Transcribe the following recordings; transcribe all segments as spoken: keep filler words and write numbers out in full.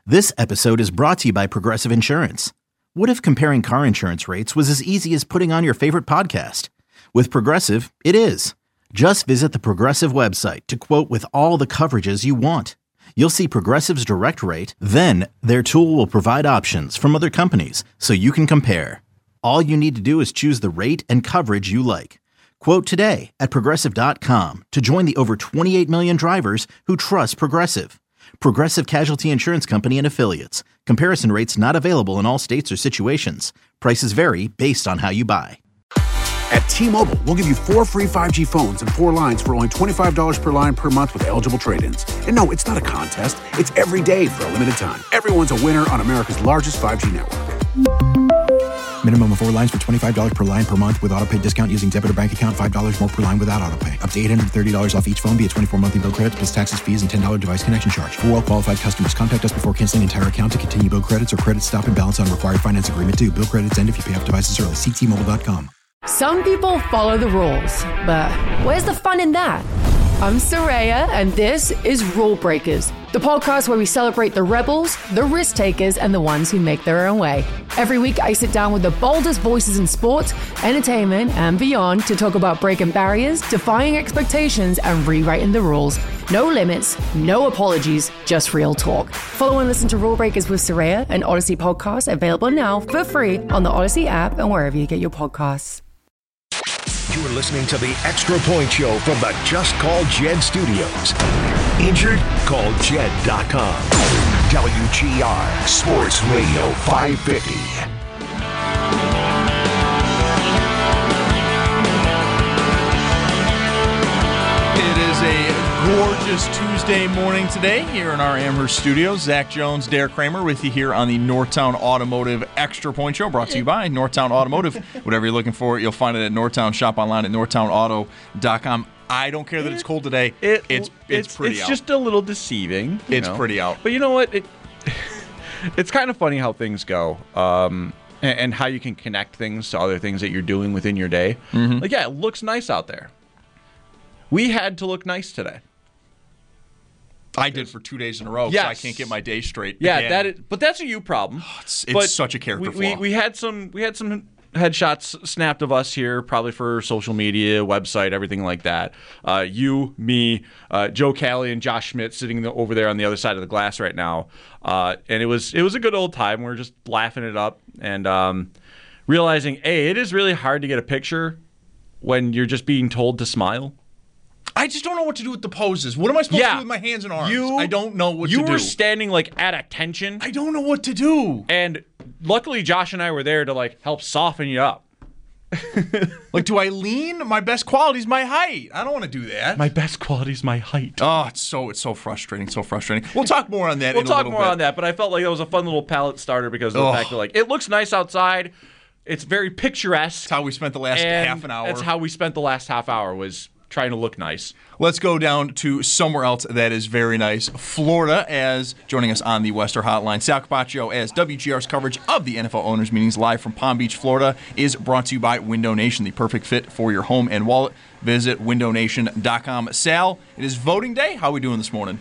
This episode is brought to you by Progressive Insurance. What if comparing car insurance rates was as easy as putting on your favorite podcast? With Progressive, it is. Just visit the Progressive website to quote with all the coverages you want. You'll see Progressive's direct rate, then their tool will provide options from other companies so you can compare. All you need to do is choose the rate and coverage you like. Quote today at progressive dot com to join the over twenty-eight million drivers who trust Progressive. Progressive Casualty Insurance Company and Affiliates. Comparison rates not available in all states or situations. Prices vary based on how you buy. At T-Mobile, we'll give you four free five G phones and four lines for only twenty-five dollars per line per month with eligible trade-ins. And no, it's not a contest. It's every day for a limited time. Everyone's a winner on America's largest five G network. Minimum of four lines for twenty-five dollars per line per month with autopay discount using debit or bank account. five dollars more per line without autopay. Up to eight hundred thirty dollars off each phone via twenty-four monthly bill credits plus taxes, fees, and ten dollars device connection charge. For well-qualified customers, contact us before canceling entire account to continue bill credits or credit stop and balance on required finance agreement due. Bill credits end if you pay off devices early. See T Mobile dot com. Some people follow the rules, but where's the fun in that? I'm Soraya, and this is Rule Breakers, the podcast where we celebrate the rebels, the risk takers, and the ones who make their own way. Every week, I sit down with the boldest voices in sports, entertainment, and beyond to talk about breaking barriers, defying expectations, and rewriting the rules. No limits, no apologies, just real talk. Follow and listen to Rule Breakers with Soraya, an Odyssey podcast available now for free on the Odyssey app and wherever you get your podcasts. You're listening to the Extra Point Show from the Just Call Jed Studios. Injured? Call Jed dot com. W G R Sports Radio five fifty. It is a gorgeous Tuesday morning today here in our Amherst studios. Zach Jones, Derek Kramer with you here on the Northtown Automotive Extra Point Show, brought to you by Northtown Automotive. Whatever you're looking for, you'll find it at Northtown. Shop online at northtown auto dot com. I don't care that it's cold today. It, it's, it's it's pretty it's out. just a little deceiving. It's know? pretty out. But you know what? It it's kind of funny how things go. Um, and, and how you can connect things to other things that you're doing within your day. Mm-hmm. Like, yeah, it looks nice out there. We had to look nice today. I did for two days in a row because yes. I can't get my day straight. Yeah, again. that is, but that's a you problem. Oh, it's it's but such a character we, flaw. We, we had some we had some headshots snapped of us here, probably for social media, website, everything like that. Uh, you, me, uh, Joe Cali, and Josh Schmidt sitting the, over there on the other side of the glass right now, uh, and it was it was a good old time. We were just laughing it up and um, realizing, hey, it is really hard to get a picture when you're just being told to smile. I just don't know what to do with the poses. What am I supposed yeah. to do with my hands and arms? You, I don't know what you to do. You were standing like at attention. I don't know what to do. And luckily, Josh and I were there to like help soften you up. Like, do I lean? My best quality is my height. I don't want to do that. My best quality is my height. Oh, it's so it's so frustrating, so frustrating. We'll talk more on that. We'll in talk a little more bit. on that. But I felt like that was a fun little palette starter because of the oh. fact that like it looks nice outside. It's very picturesque. That's how we spent the last half an hour. That's how we spent the last half hour was trying to look nice. Let's go down to somewhere else that is very nice. Florida, as joining us on the Western Hotline. Sal Capaccio, as W G R's coverage of the N F L Owners Meetings live from Palm Beach, Florida, is brought to you by Window Nation, the perfect fit for your home and wallet. Visit window nation dot com. Sal, it is voting day. How are we doing this morning?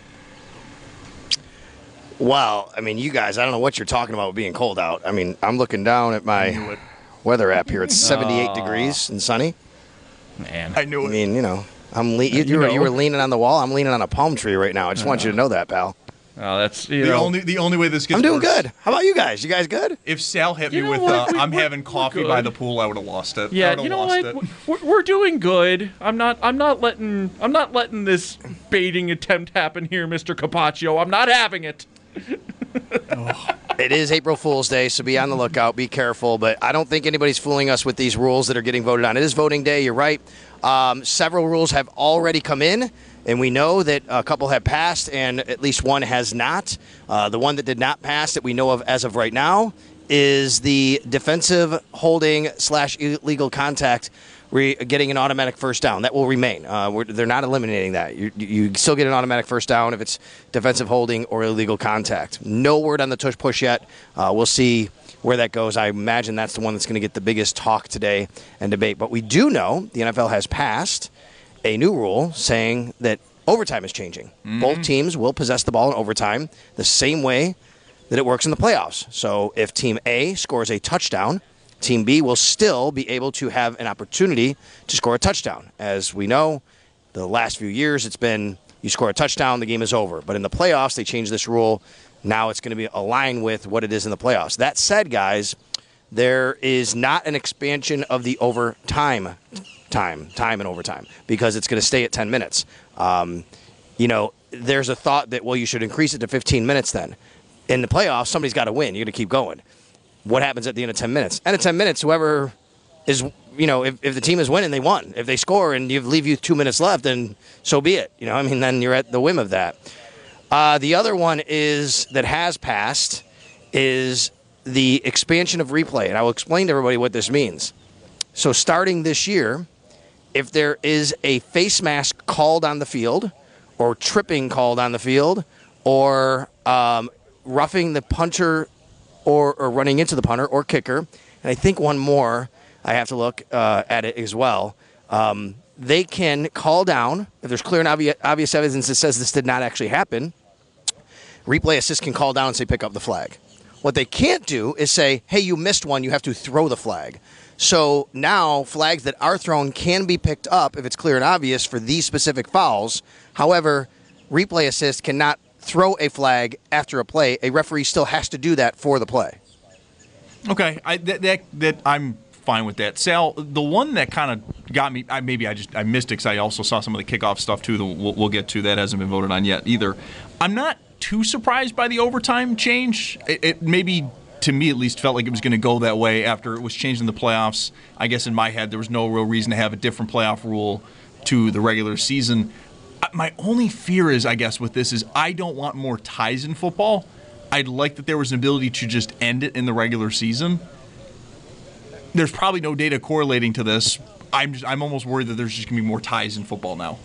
Well, I mean, you guys, I don't know what you're talking about with being cold out. I mean, I'm looking down at my weather app here. It's seventy-eight uh, degrees and sunny. Man, I knew it. I mean, you know, I'm le- you, you, were, you were leaning on the wall. I'm leaning on a palm tree right now. I just uh, want you to know that, pal. Oh, that's you the know, only the only way this gets. I'm doing worse. good. How about you guys? You guys good? If Sal hit you me know with what? uh, we, I'm we're, having coffee we're by the pool, I would have lost it. Yeah, I you know lost what? It. We're, we're doing good. I'm not. I'm not letting. I'm not letting this baiting attempt happen here, Mister Capaccio. I'm not having it. oh. It is April Fool's Day, so be on the lookout. Be careful. But I don't think anybody's fooling us with these rules that are getting voted on. It is voting day. You're right. Um, several rules have already come in, and we know that a couple have passed, and at least one has not. Uh, the one that did not pass that we know of as of right now is the defensive holding slash illegal contact re- getting an automatic first down. That will remain. Uh, we're, they're not eliminating that. You, you still get an automatic first down if it's defensive holding or illegal contact. No word on the tush push yet. Uh, we'll see where that goes. I imagine that's the one that's going to get the biggest talk today and debate. But we do know the N F L has passed a new rule saying that overtime is changing. Mm-hmm. Both teams will possess the ball in overtime the same way that it works in the playoffs. So if Team A scores a touchdown, Team B will still be able to have an opportunity to score a touchdown. As we know, the last few years it's been you score a touchdown, the game is over. But in the playoffs, they changed this rule. Now it's going to be aligned with what it is in the playoffs. That said, guys, there is not an expansion of the overtime time, time and overtime, because it's going to stay at ten minutes. Um, you know, there's a thought that, well, you should increase it to fifteen minutes then. In the playoffs, somebody's got to win. You're going to keep going. What happens at the end of ten minutes? End of ten minutes, whoever is, you know, if, if the team is winning, they won. If they score and you leave you two minutes left, then so be it. You know, I mean, then you're at the whim of that. Uh, the other one is that has passed is the expansion of replay, and I will explain to everybody what this means. So starting this year, if there is a face mask called on the field, or tripping called on the field, or um, roughing the punter, or, or running into the punter or kicker, and I think one more, I have to look uh, at it as well. Um, they can call down, if there's clear and obvious, obvious evidence that says this did not actually happen, replay assist can call down and say pick up the flag. What they can't do is say, hey, you missed one, you have to throw the flag. So now flags that are thrown can be picked up if it's clear and obvious for these specific fouls. However, replay assist cannot throw a flag after a play. A referee still has to do that for the play. Okay, I, that, that that I'm fine with that. Sal, the one that kind of got me, I, maybe I just I missed it because I also saw some of the kickoff stuff too that we'll, we'll get to. That hasn't been voted on yet either. I'm not too surprised by the overtime change. It, it maybe, to me at least, felt like it was going to go that way after it was changed in the playoffs. I guess in my head there was no real reason to have a different playoff rule to the regular season. My only fear is, I guess, with this is I don't want more ties in football. I'd like that there was an ability to just end it in the regular season. There's probably no data correlating to this. I'm just, I'm almost worried that there's just going to be more ties in football now.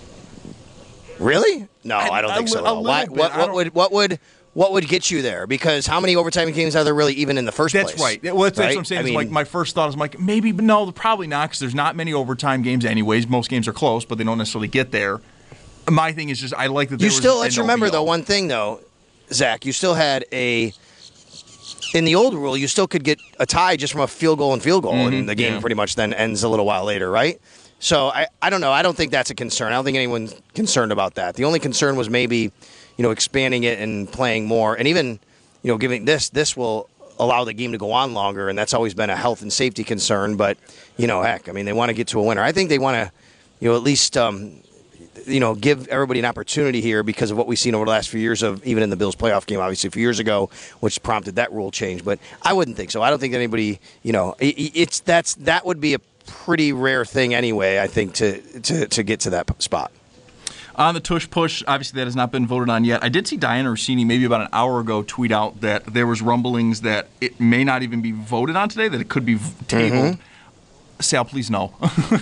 Really? No, I, I don't think a, so. a Why, bit. what, what would what would what would get you there? Because how many overtime games are there really even in the first that's place? Right. Well, that's, right. that's what I'm saying. I is mean, like my first thought is like maybe, but no, probably not, because there's not many overtime games anyways. Most games are close, but they don't necessarily get there. My thing is just I like that there you was still let's an remember O B O. though one thing though, Zach. You still had a in the old rule. You still could get a tie just from a field goal and field goal, Mm-hmm. and the game Yeah. pretty much then ends a little while later, right? So I, I don't know. I don't think that's a concern. I don't think anyone's concerned about that. The only concern was maybe, you know, expanding it and playing more, and even, you know, giving this this will allow the game to go on longer, and that's always been a health and safety concern. But you know, heck, I mean, they want to get to a winner. I think they want to, you know, at least. Um, you know, give everybody an opportunity here because of what we've seen over the last few years of even in the Bills playoff game, obviously a few years ago, which prompted that rule change. But I wouldn't think so. I don't think anybody, you know, it, it's that's that would be a pretty rare thing anyway, I think, to to, to get to that spot. On the tush push, obviously that has not been voted on yet. I did see Diana Rossini maybe about an hour ago tweet out that there was rumblings that it may not even be voted on today, that it could be tabled. Mm-hmm. Sal, please no.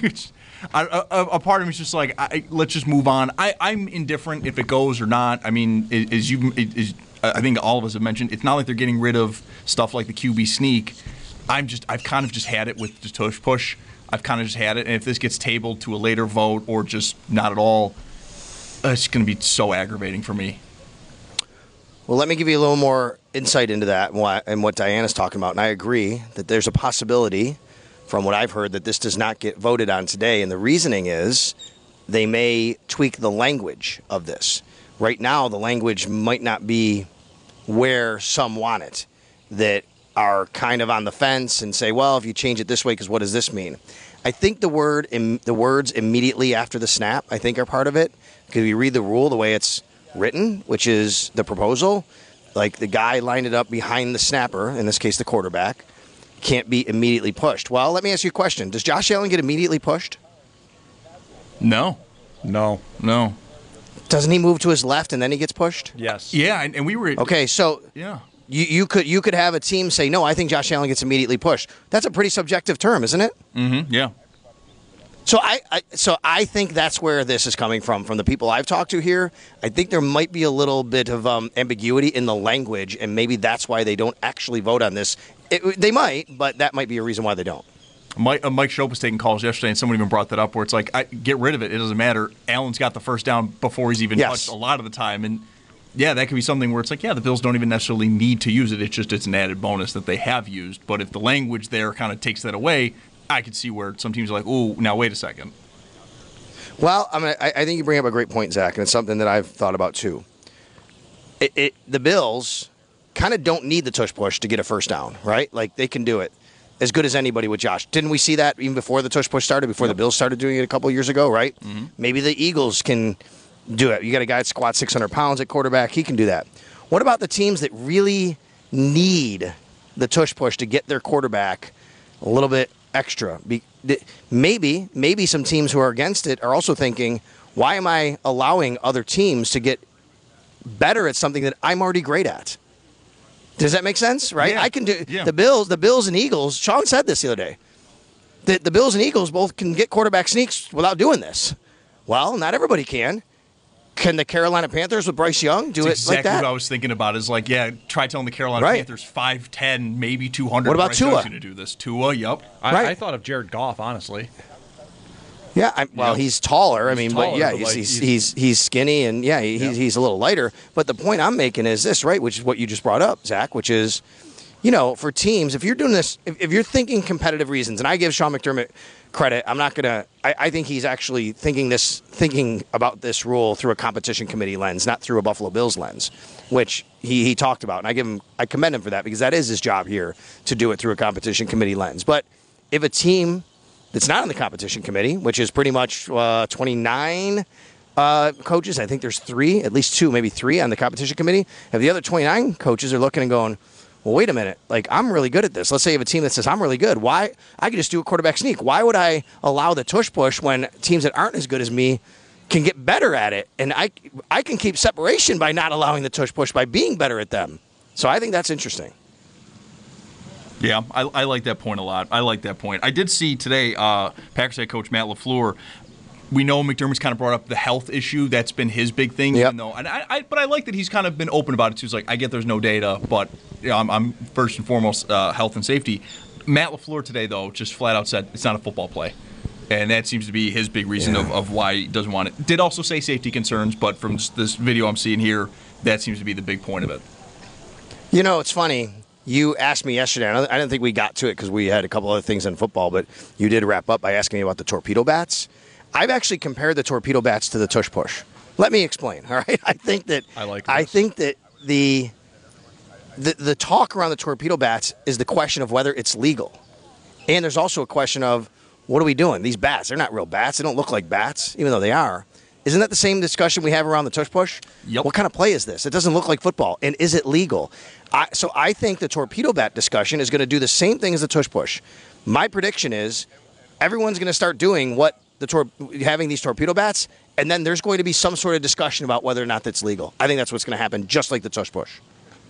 I, a, a part of me is just like, I, let's just move on. I, I'm indifferent if it goes or not. I mean, as you, as I think all of us have mentioned, it's not like they're getting rid of stuff like the Q B sneak. I'm just, I've kind of just had it with the tush push. I've kind of just had it, and if this gets tabled to a later vote or just not at all, it's going to be so aggravating for me. Well, let me give you a little more insight into that and what, and what Diana's talking about. And I agree that there's a possibility, from what I've heard, that this does not get voted on today. And the reasoning is they may tweak the language of this. Right now, the language might not be where some want it, that are kind of on the fence and say, well, if you change it this way, because what does this mean? I think the word, the words immediately after the snap, I think are part of it. Because if you read the rule the way it's written, which is the proposal, like the guy lined it up behind the snapper, in this case the quarterback, can't be immediately pushed. Well, let me ask you a question. Does Josh Allen get immediately pushed? No. No. No. Doesn't he move to his left and then he gets pushed? Yes. Yeah, and, and we were... Okay, so Yeah. you, you could you could have a team say, no, I think Josh Allen gets immediately pushed. That's a pretty subjective term, isn't it? Mm-hmm, yeah. So I, I so I think that's where this is coming from. From the people I've talked to here, I think there might be a little bit of um, ambiguity in the language, and maybe that's why they don't actually vote on this. It, they might, but that might be a reason why they don't. Mike, uh, Mike Schopp was taking calls yesterday, and someone even brought that up where it's like, I, get rid of it. It doesn't matter. Allen's got the first down before he's even Yes. touched a lot of the time. And Yeah, that could be something where it's like, yeah, the Bills don't even necessarily need to use it. It's just it's an added bonus that they have used. But if the language there kind of takes that away, I could see where some teams are like, ooh, now wait a second. Well, I mean, I, I think you bring up a great point, Zach, and it's something that I've thought about too. It, it, the Bills kind of don't need the tush push to get a first down, right? Like, they can do it as good as anybody with Josh. Didn't we see that even before the tush push started, before yep. the Bills started doing it a couple of years ago, right? Mm-hmm. Maybe the Eagles can do it. You got a guy that squats six hundred pounds at quarterback. He can do that. What about the teams that really need the tush push to get their quarterback a little bit extra? Be, maybe, maybe some teams who are against it are also thinking, why am I allowing other teams to get better at something that I'm already great at? Does that make sense? Right? Yeah. I can do yeah. the Bills. The Bills and Eagles. Sean said this the other day. The, the Bills and Eagles both can get quarterback sneaks without doing this. Well, not everybody can. Can the Carolina Panthers with Bryce Young do That's it like exactly that? what I was thinking about. Is like, yeah, try telling the Carolina right. Panthers five ten, maybe two hundred. What about Bryce Tua? Young's going to do this. Tua, yep. I, right. I thought of Jared Goff, honestly. Yeah, I, well, Yeah. he's taller. I mean, taller, but yeah, but he's, like, he's, he's- he's he's skinny and yeah, he, Yeah. he's he's a little lighter. But the point I'm making is this, right? Which is what you just brought up, Zach. Which is, you know, for teams, if you're doing this, if, if you're thinking competitive reasons, and I give Sean McDermott credit, I'm not gonna. I, I think he's actually thinking this, thinking about this rule through a competition committee lens, not through a Buffalo Bills lens, which he he talked about, and I give him, I commend him for that because that is his job here to do it through a competition committee lens. But if a team that's not on the competition committee, which is pretty much uh, twenty-nine uh, coaches. I think there's three, at least two, maybe three on the competition committee. If the other twenty-nine coaches are looking and going, well, wait a minute, like, I'm really good at this. Let's say you have a team that says, I'm really good. Why? I could just do a quarterback sneak. Why would I allow the tush push when teams that aren't as good as me can get better at it? And I, I can keep separation by not allowing the tush push by being better at them. So I think that's interesting. Yeah, I, I like that point a lot. I like that point. I did see today uh, Packers head coach Matt LaFleur. We know McDermott's kind of brought up the health issue. That's been his big thing. Yep. Even though, and I, I, but I like that he's kind of been open about it too. He's like, I get there's no data, but you know, I'm, I'm first and foremost uh, health and safety. Matt LaFleur today, though, just flat out said it's not a football play. And that seems to be his big reason Yeah. of, of why he doesn't want it. Did also say safety concerns, but from this video I'm seeing here, that seems to be the big point of it. You know, it's funny. You asked me yesterday, and I didn't think we got to it because we had a couple other things in football, but you did wrap up by asking me about the torpedo bats. I've actually compared the torpedo bats to the tush push. Let me explain, all right? I think that I like I this. think that the, the the talk around the torpedo bats is the question of whether it's legal. And there's also a question of, what are we doing? These bats, they're not real bats. They don't look like bats, even though they are. Isn't that the same discussion we have around the tush push? Yep. What kind of play is this? It doesn't look like football. And is it legal? I, so I think the torpedo bat discussion is going to do the same thing as the tush push. My prediction is everyone's going to start doing what the tor- having these torpedo bats, and then there's going to be some sort of discussion about whether or not that's legal. I think that's what's going to happen, just like the tush push.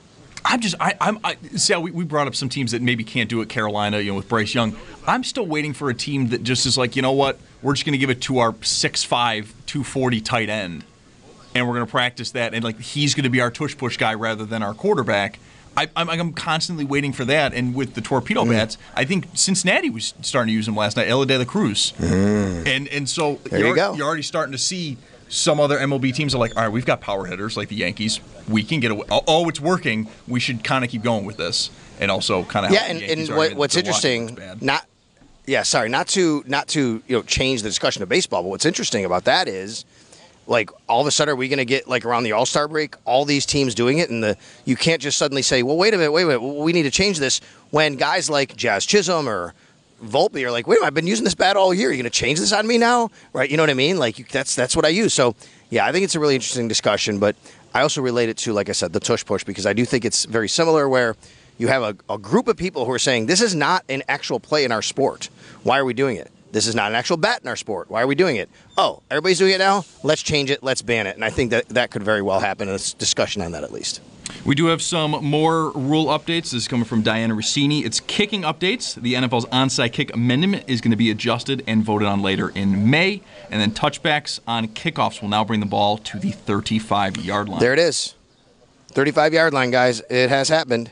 I'm just, I, I'm, I, see how we, we brought up some teams that maybe can't do it. Carolina, you know, with Bryce Young. I'm still waiting for a team that just is like, you know what, we're just going to give it to our six five, two forty tight end, and we're going to practice that, and like he's going to be our tush push guy rather than our quarterback. I, I'm, I'm constantly waiting for that, and with the torpedo Mm. bats, I think Cincinnati was starting to use them last night. Ella De La Cruz, Mm. and and so There you're, you go. you're already starting to see. Some other M L B teams are like, all right, we've got power hitters like the Yankees. We can get away. Oh, oh it's working. We should kind of keep going with this, and also kind of Yeah, and, and what, what's interesting, not yeah, sorry, not to not to you know change the discussion of baseball, but what's interesting about that is, like, all of a sudden, are we going to get, like, around the All-Star break, all these teams doing it, and the you can't just suddenly say, well, wait a minute, wait a minute, we need to change this, when guys like Jazz Chisholm or Volpe are like, wait a minute, I've been using this bat all year. You're going to change this on me now? Right? You know what I mean? Like, you, that's that's what I use. So, yeah, I think it's a really interesting discussion, but I also relate it to, like I said, the tush push, because I do think it's very similar where you have a, a group of people who are saying, this is not an actual play in our sport. Why are we doing it? This is not an actual bat in our sport. Why are we doing it? Oh, everybody's doing it now? Let's change it. Let's ban it. And I think that that could very well happen. There's discussion on that at least. We do have some more rule updates. This is coming from Diana Rossini. It's kicking updates. The N F L's onside kick amendment is going to be adjusted and voted on later in May. And then touchbacks on kickoffs will now bring the ball to the thirty-five-yard line. There it is. thirty-five-yard line, guys. It has happened.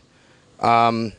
Um,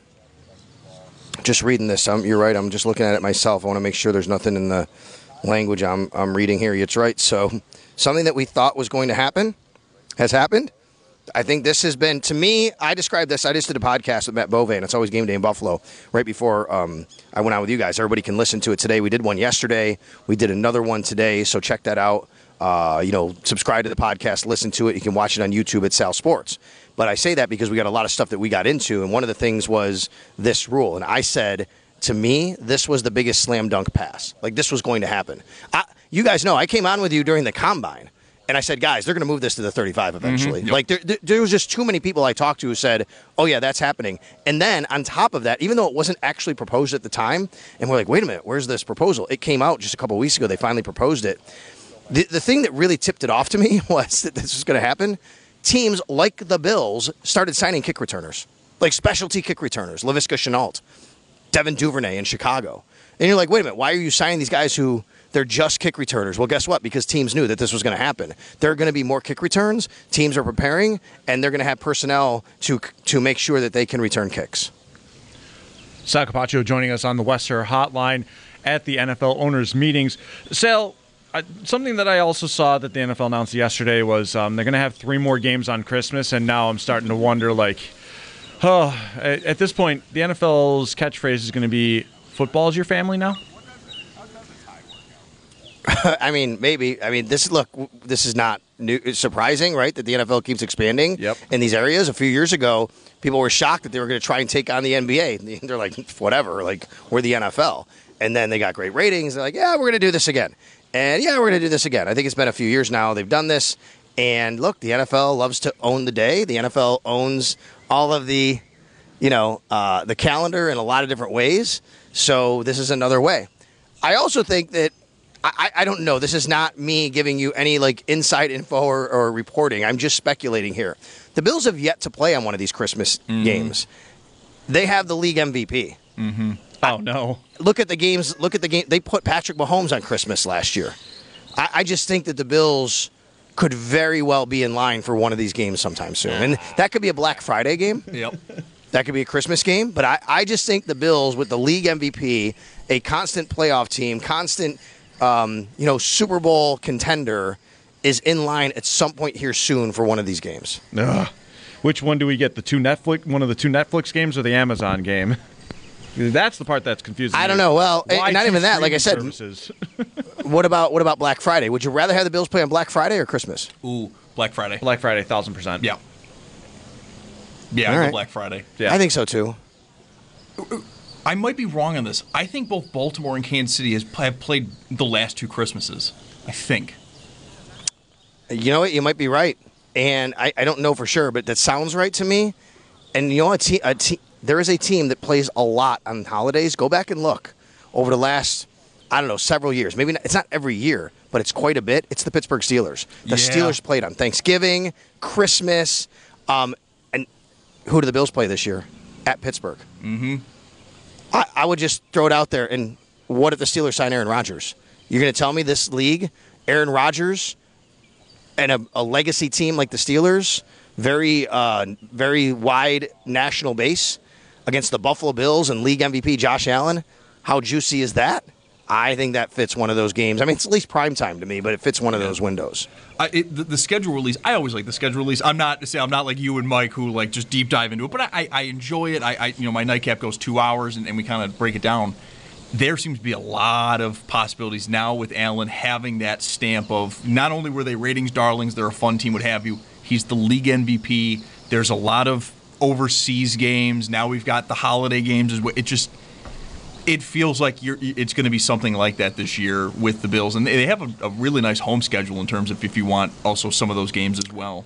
just reading this. Um, you're right. I'm just looking at it myself. I want to make sure there's nothing in the language I'm, I'm reading here. It's right. So something that we thought was going to happen has happened. I think this has been, to me, I describe this, I just did a podcast with Matt Bove, and it's always game day in Buffalo, right before um, I went on with you guys. Everybody can listen to it today. We did one yesterday. We did another one today, so check that out. Uh, you know, subscribe to the podcast, listen to it. You can watch it on YouTube at Sal Sports. But I say that because we got a lot of stuff that we got into, and one of the things was this rule. And I said, to me, this was the biggest slam dunk pass. Like, this was going to happen. I, you guys know, I came on with you during the Combine. And I said, guys, they're going to move this to the thirty-five eventually. Mm-hmm. Yep. Like, there, there, there was just too many people I talked to who said, oh, yeah, that's happening. And then on top of that, even though it wasn't actually proposed at the time, and we're like, wait a minute, where's this proposal? It came out just a couple of weeks ago. They finally proposed it. The, the thing that really tipped it off to me was that this was going to happen. Teams like the Bills started signing kick returners, like specialty kick returners, Laviska Shenault, Devin Duvernay in Chicago. And you're like, wait a minute, why are you signing these guys who they're just kick returners? Well, guess what? Because teams knew that this was going to happen. There are going to be more kick returns. Teams are preparing, and they're going to have personnel to to make sure that they can return kicks. Sal Capaccio joining us on the Western Hotline at the N F L owners' meetings. Sal, uh, something that I also saw that the N F L announced yesterday was um, they're going to have three more games on Christmas, and now I'm starting to wonder, like, oh, at, at this point, the N F L's catchphrase is going to be, football's your family now? I mean, maybe. I mean, this look. This is not new, it's surprising, right? That the N F L keeps expanding yep. in these areas. A few years ago, people were shocked that they were going to try and take on the N B A. They're like, whatever. Like, we're the N F L, and then they got great ratings. They're like, yeah, we're going to do this again, and yeah, we're going to do this again. I think it's been a few years now. They've done this, and look, the N F L loves to own the day. The N F L owns all of the, you know, uh, the calendar in a lot of different ways. So this is another way. I also think that. I, I don't know. This is not me giving you any like inside info or, or reporting. I'm just speculating here. The Bills have yet to play on one of these Christmas mm-hmm. games. They have the league M V P. Mm-hmm. Oh no! Look at the games. Look at the game. They put Patrick Mahomes on Christmas last year. I, I just think that the Bills could very well be in line for one of these games sometime soon, and that could be a Black Friday game. Yep. That could be a Christmas game. But I, I just think the Bills with the league M V P, a constant playoff team, constant. Um, you know, Super Bowl contender is in line at some point here soon for one of these games. Ugh. Which one do we get? The two Netflix, one of the two Netflix games, or the Amazon game? That's the part that's confusing. I me. don't know. Well, Why not even that. Like I said, what about what about Black Friday? Would you rather have the Bills play on Black Friday or Christmas? Ooh, Black Friday. Black Friday, thousand percent. Yeah. Yeah, I right. go Black Friday. Yeah, I think so too. I might be wrong on this. I think both Baltimore and Kansas City has, have played the last two Christmases. I think. You know what? You might be right. And I, I don't know for sure, but that sounds right to me. And you know, a te- a te- there is a team that plays a lot on holidays. Go back and look over the last, I don't know, several years. Maybe not, it's not every year, but it's quite a bit. It's the Pittsburgh Steelers. The yeah. Steelers played on Thanksgiving, Christmas, um, and who do the Bills play this year? At Pittsburgh. Mm-hmm. I, I would just throw it out there. And what if the Steelers sign Aaron Rodgers? You're going to tell me this league, Aaron Rodgers, and a, a legacy team like the Steelers, very, uh, very wide national base against the Buffalo Bills and league M V P Josh Allen. How juicy is that? I think that fits one of those games. I mean, it's at least prime time to me, but it fits one of those windows. I, it, the, the schedule release, I always like the schedule release. I'm not say I'm not like you and Mike who like just deep dive into it, but I, I enjoy it. I, I you know my nightcap goes two hours and, and we kind of break it down. There seems to be a lot of possibilities now with Allen having that stamp of not only were they ratings darlings, they're a fun team, what have you. He's the league M V P. There's a lot of overseas games. Now we've got the holiday games as well. It just it feels like you're, it's going to be something like that this year with the Bills. And they have a, a really nice home schedule in terms of if you want also some of those games as well.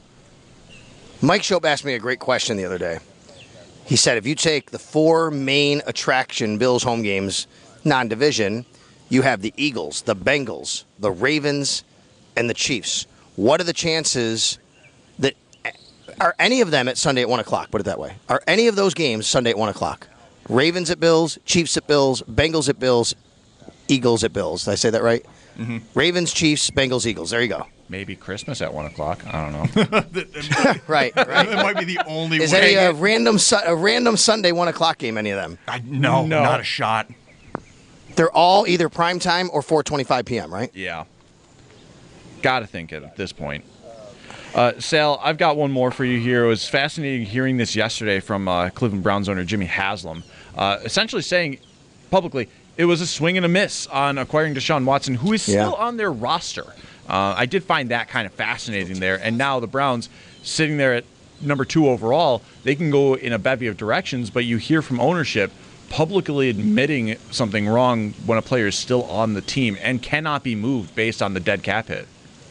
Mike Shope asked me a great question the other day. He said, if you take the four main attraction Bills home games, non-division, you have the Eagles, the Bengals, the Ravens, and the Chiefs. What are the chances that – are any of them at Sunday at one o'clock, put it that way? Are any of those games Sunday at one o'clock? Ravens at Bills, Chiefs at Bills, Bengals at Bills, Eagles at Bills. Did I say that right? Mm-hmm. Ravens, Chiefs, Bengals, Eagles. There you go. Maybe Christmas at one o'clock. I don't know. right, right. It might be the only Is way. Is any a random su- a random Sunday one o'clock game? Any of them? I, no, no, not a shot. They're all either primetime or four twenty-five p.m., right? Yeah. Got to think it at this point. Uh, Sal, I've got one more for you here. It was fascinating hearing this yesterday from uh, Cleveland Browns owner Jimmy Haslam, uh, essentially saying publicly it was a swing and a miss on acquiring Deshaun Watson, who is still yeah. on their roster. Uh, I did find that kind of fascinating there. And now the Browns sitting there at number two overall, they can go in a bevy of directions, but you hear from ownership publicly admitting something wrong when a player is still on the team and cannot be moved based on the dead cap hit.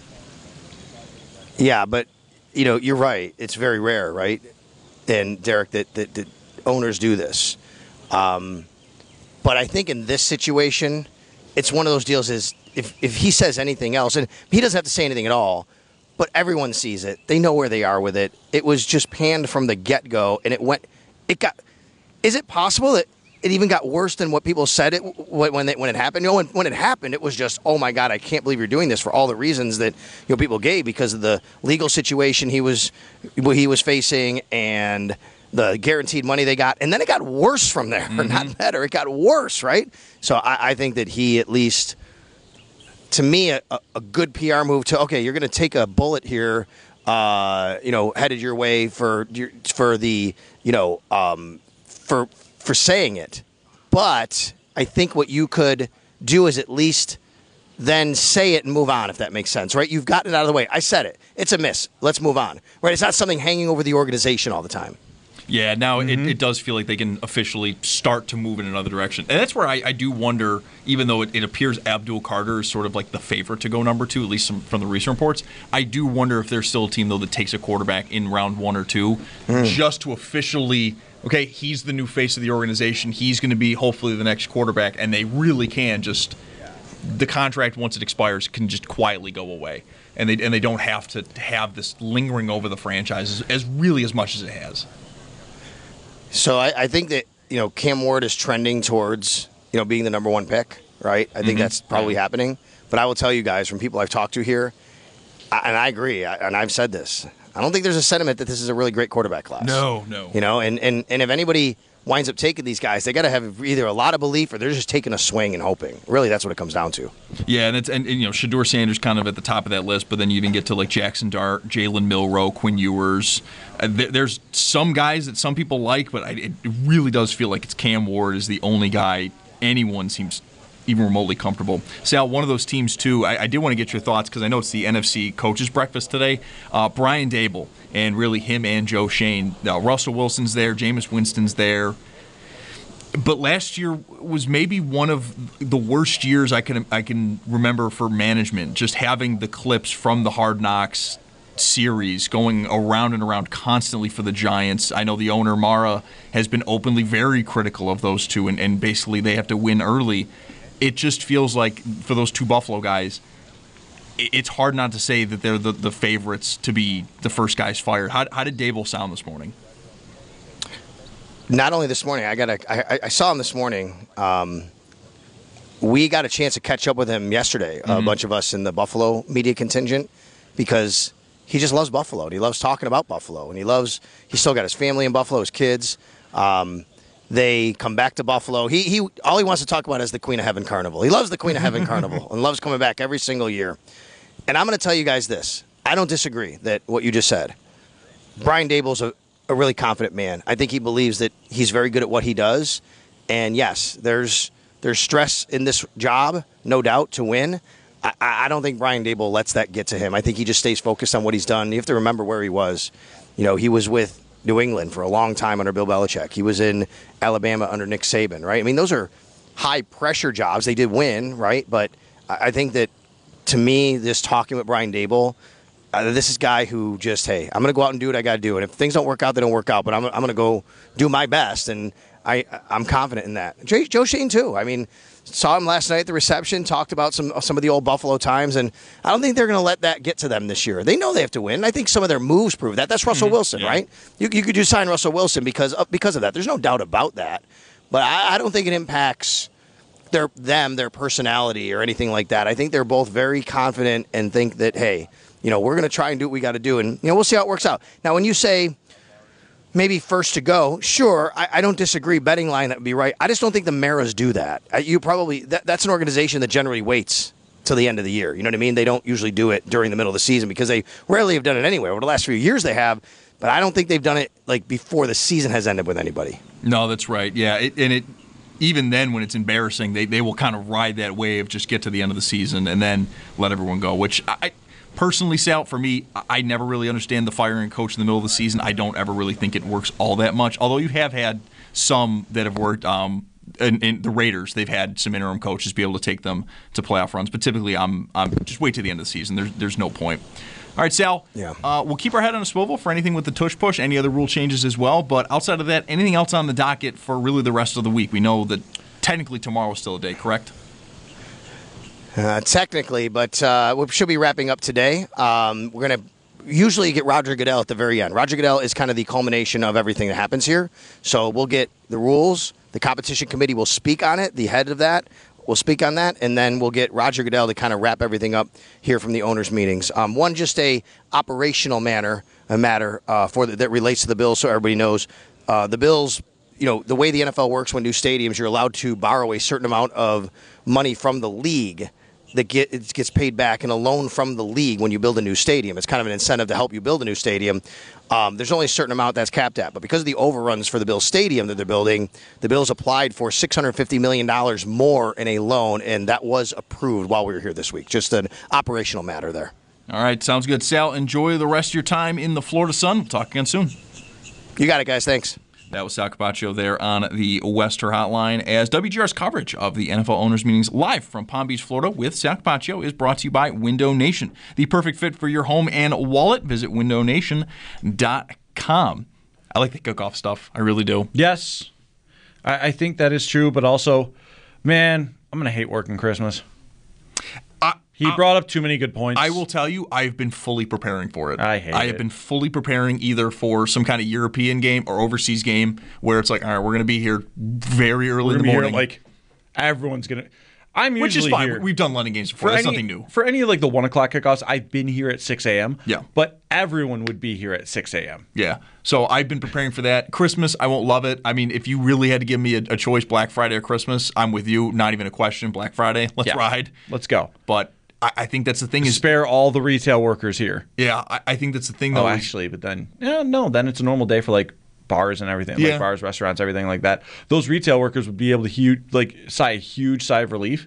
Yeah, but, you know, you're right. It's very rare, right? And, Derek, that, that, that owners do this. Um, but I think in this situation, it's one of those deals is if, if he says anything else, and he doesn't have to say anything at all, but everyone sees it. They know where they are with it. It was just panned from the get-go, and it went – it got – is it possible that it even got worse than what people said it when it, when it happened? You know, when, when it happened, it was just, oh, my God, I can't believe you're doing this for all the reasons that you know people gave because of the legal situation he was he was facing and the guaranteed money they got. And then it got worse from there, mm-hmm. not better. It got worse, right? So I, I think that he at least – to me, a, a good P R move to, okay, you're going to take a bullet here, uh, you know, headed your way for for the, you know, um, for for saying it. But I think what you could do is at least then say it and move on, if that makes sense, right? You've gotten it out of the way. I said it. It's a miss. Let's move on, right? It's not something hanging over the organization all the time. Yeah, now mm-hmm. it, it does feel like they can officially start to move in another direction. And that's where I, I do wonder, even though it, it appears Abdul Carter is sort of like the favorite to go number two, at least some, from the recent reports, I do wonder if there's still a team, though, that takes a quarterback in round one or two mm. just to officially, okay, he's the new face of the organization. He's going to be hopefully the next quarterback, and they really can just – the contract, once it expires, can just quietly go away. And they, and they don't have to have this lingering over the franchise as, as really as much as it has. So I, I think that, you know, Cam Ward is trending towards, you know, being the number one pick, right? I think mm-hmm. that's probably yeah. happening. But I will tell you guys, from people I've talked to here, and I agree, and I've said this, I don't think there's a sentiment that this is a really great quarterback class. No, no. You know, and, and, and if anybody winds up taking these guys, they got to have either a lot of belief or they're just taking a swing and hoping. Really, that's what it comes down to. Yeah, and it's and, and you know, Shedeur Sanders kind of at the top of that list, but then you even get to like Jackson Dart, Jalen Milroe, Quinn Ewers. Uh, th- there's some guys that some people like, but I, it really does feel like it's Cam Ward is the only guy anyone seems even remotely comfortable. Sal, one of those teams too, I, I did want to get your thoughts because I know it's the N F C coaches breakfast today. Uh, Brian Daboll and really him and Joe Schoen. Uh, Russell Wilson's there, Jameis Winston's there. But last year was maybe one of the worst years I can I can remember for management, just having the clips from the Hard Knocks series going around and around constantly for the Giants. I know the owner, Mara, has been openly very critical of those two, and, and basically they have to win early. It just feels like for those two Buffalo guys, it's hard not to say that they're the, the favorites to be the first guys fired. How, how did Daboll sound this morning? Not only this morning, I got a, I, I saw him this morning. Um, we got a chance to catch up with him yesterday, mm-hmm. a bunch of us in the Buffalo media contingent, because he just loves Buffalo, and he loves talking about Buffalo, and he loves, he's still got his family in Buffalo, his kids. Um, they come back to Buffalo. He he all he wants to talk about is the Queen of Heaven Carnival. He loves the Queen of Heaven Carnival and loves coming back every single year. And I'm going to tell you guys this. I don't disagree that what you just said. Brian Daboll's a, a really confident man. I think he believes that he's very good at what he does. And yes, there's there's stress in this job, no doubt, to win. I, I don't think Brian Daboll lets that get to him. I think he just stays focused on what he's done. You have to remember where he was. You know, he was with New England for a long time under Bill Belichick. He was in Alabama under Nick Saban, right? I mean, those are high-pressure jobs. They did win, right? But I think that, to me, this talking with Brian Daboll, uh, this is a guy who just, hey, I'm going to go out and do what I got to do. And if things don't work out, they don't work out. But I'm, I'm going to go do my best, and I, I'm confident in that. Joe, Joe Schoen, too. I mean, saw him last night at the reception, talked about some some of the old Buffalo times, and I don't think they're going to let that get to them this year. They know they have to win. I think some of their moves prove that. That's Russell mm-hmm. Wilson, yeah. right? You, you could just sign Russell Wilson because of, because of that. There's no doubt about that. But I, I don't think it impacts their them, their personality, or anything like that. I think they're both very confident and think that, hey, you know, we're going to try and do what we got to do, and you know, we'll see how it works out. Now, when you say maybe first to go, sure, I, I don't disagree. Betting line, that would be right. I just don't think the Maras do that. You probably that, that's an organization that generally waits till the end of the year. You know what I mean? They don't usually do it during the middle of the season because they rarely have done it anyway. Over the last few years they have, but I don't think they've done it like before the season has ended with anybody. No, that's right. Yeah, it, and it even then when it's embarrassing, they, they will kind of ride that wave, just get to the end of the season, and then let everyone go, which I personally, Sal, for me, I never really understand the firing coach in the middle of the season. I don't ever really think it works all that much, although you have had some that have worked. Um, in, in the Raiders, they've had some interim coaches be able to take them to playoff runs, but typically I'm, I'm just wait to the end of the season. There's, there's no point. All right, Sal, yeah. uh, we'll keep our head on a swivel for anything with the tush push, any other rule changes as well, but outside of that, anything else on the docket for really the rest of the week? We know that technically tomorrow is still a day, correct? Uh, technically, but uh, we should be wrapping up today. Um, we're going to usually get Roger Goodell at the very end. Roger Goodell is kind of the culmination of everything that happens here. So we'll get the rules. The competition committee will speak on it. The head of that will speak on that, and then we'll get Roger Goodell to kind of wrap everything up here from the owners' meetings. Um, one, just a operational manner, a matter uh, for the, that relates to the Bills, so everybody knows. Uh, the Bills, you know, the way the N F L works when new stadiums, you're allowed to borrow a certain amount of money from the league that get, it gets paid back in a loan from the league when you build a new stadium. It's kind of an incentive to help you build a new stadium. Um, there's only a certain amount that's capped at. But because of the overruns for the Bills stadium that they're building, the Bills applied for six hundred fifty million dollars more in a loan, and that was approved while we were here this week. Just an operational matter there. All right, sounds good. Sal, enjoy the rest of your time in the Florida sun. We'll talk again soon. You got it, guys. Thanks. That was Sal Capaccio there on the Wester Hotline, as W G R's coverage of the N F L owners' meetings live from Palm Beach, Florida with Sal Capaccio is brought to you by Window Nation. The perfect fit for your home and wallet. Visit window nation dot com. I like the kickoff stuff. I really do. Yes, I, I think that is true, but also, man, I'm going to hate working Christmas. I, He I, brought up too many good points. I will tell you, I've been fully preparing for it. I hate I have it. been fully preparing either for some kind of European game or overseas game where it's like, all right, we're going to be here very early We're in the gonna be morning. Here, like, everyone's going to... I'm usually Which is fine. here. We've done London games before. For That's any, nothing new. For any of like the one o'clock kickoffs, I've been here at six a.m. Yeah. But everyone would be here at six a.m. Yeah. So I've been preparing for that. Christmas, I won't love it. I mean, if you really had to give me a, a choice, Black Friday or Christmas, I'm with you. Not even a question. Black Friday. Let's Yeah. ride. Let's go. But I, I think that's the thing is, Spare all the retail workers here. yeah, I, I think that's the thing though. Oh, is- actually, but then, yeah, no, then it's a normal day for like bars and everything, Yeah. like bars, restaurants, everything like that. Those retail workers would be able to huge, like sigh a huge sigh of relief.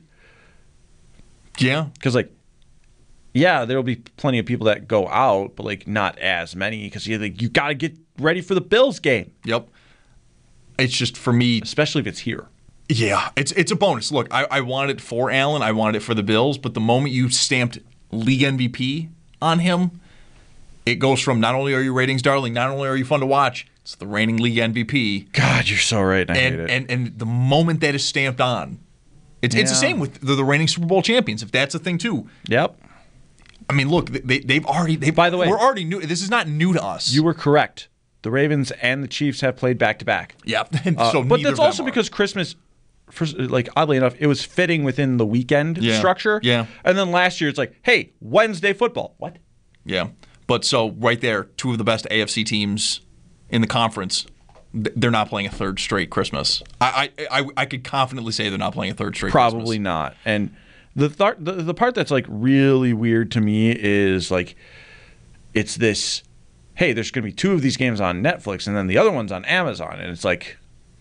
yeah. Because, like, yeah, there will be plenty of people that go out, but, like, not as many because you like, you got to get ready for the Bills game, Yep. It's just for me, especially if it's here. yeah, it's it's a bonus. Look, I, I wanted it for Allen. I wanted it for the Bills. But the moment you stamped league M V P on him, it goes from not only are you ratings darling, not only are you fun to watch, it's the reigning league M V P. God, you're so right. I And, hate it. and and the moment that is stamped on, it's it's the Yeah. same with the, the reigning Super Bowl champions. If that's a thing too, Yep. I mean, look, they they've already. They, By the way- we're already new. This is not new to us. You were correct. The Ravens and the Chiefs have played back to back. yeah. And Uh, so but neither that's of them also are. because Christmas, for, like oddly enough, it was fitting within the weekend Yeah. structure. Yeah. And then last year it's like, hey, Wednesday football. What? Yeah. But so right there, two of the best A F C teams in the conference, th- they're not playing a third straight Christmas. I I, I, I could confidently say they're not playing a third straight Probably Christmas. not. And the, th- the the part that's like really weird to me is like, it's this, hey, there's going to be two of these games on Netflix and then the other one's on Amazon. And it's like,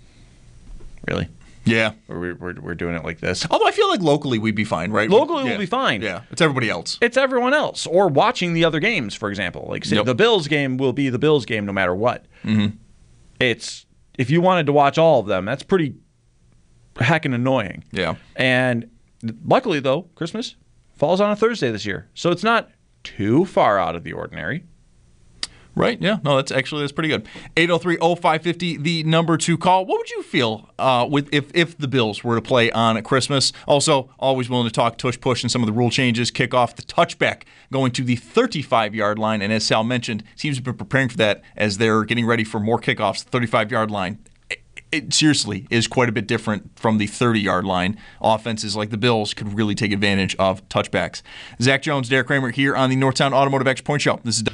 really? Yeah. We're, we're, we're doing it like this? Although I feel like locally we'd be fine, right? Locally Yeah. we'll be fine. Yeah. It's everybody else. It's everyone else. Or watching the other games, for example. Like say Yep. the Bills game will be the Bills game no matter what. Mm-hmm. It's if you wanted to watch all of them, that's pretty heckin' annoying. Yeah. And luckily, though, Christmas falls on a Thursday this year, so it's not too far out of the ordinary. Right. Yeah. No, that's actually that's pretty good. eight oh three oh five five oh, the number to call. What would you feel uh, with if if the Bills were to play on Christmas? Also, always willing to talk tush push and some of the rule changes. Kick off the touchback going to the thirty-five yard line, and as Sal mentioned, seems to be preparing for that as they're getting ready for more kickoffs. The thirty-five yard line. It, it seriously is quite a bit different from the thirty yard line. Offenses like the Bills could really take advantage of touchbacks. Zach Jones, Derek Kramer here on the Northtown Automotive Extra Point Show. This is.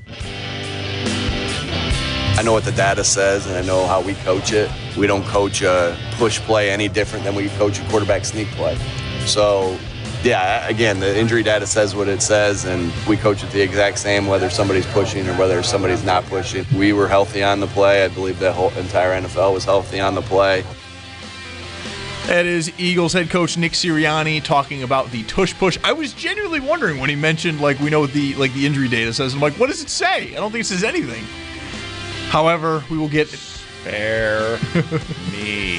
I know what the data says, and I know how we coach it. We don't coach a push play any different than we coach a quarterback sneak play. So Yeah, again, the injury data says what it says, and we coach it the exact same, whether somebody's pushing or whether somebody's not pushing. We were healthy on the play. I believe the whole entire N F L was healthy on the play. That is Eagles head coach Nick Sirianni talking about the tush push. I was genuinely wondering when he mentioned, like, we know what the like the injury data says. I'm like, what does it say? I don't think it says anything. However, we will get Spare me.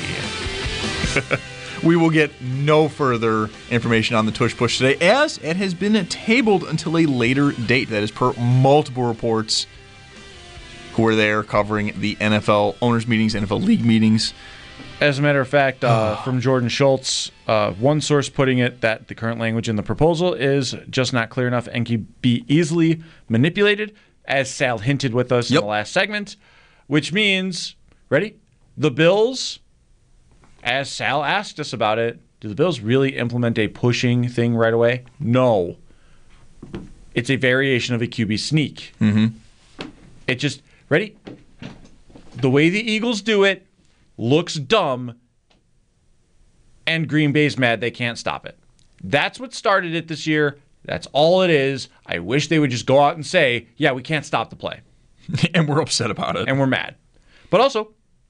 We will get no further information on the tush push today, as it has been tabled until a later date. That is per multiple reports who are there covering the N F L owners' meetings, N F L league meetings. As a matter of fact, uh, from Jordan Schultz, uh, one source putting it that the current language in the proposal is just not clear enough and can be easily manipulated, as Sal hinted with us yep. in the last segment, which means, ready? The Bills, as Sal asked us about it, do the Bills really implement a pushing thing right away? No. It's a variation of a Q B sneak. Mm-hmm. It just, ready? The way the Eagles do it looks dumb, and Green Bay's mad they can't stop it. That's what started it this year. That's all it is. I wish they would just go out and say, yeah, we can't stop the play. And we're upset about it. And we're mad. But also,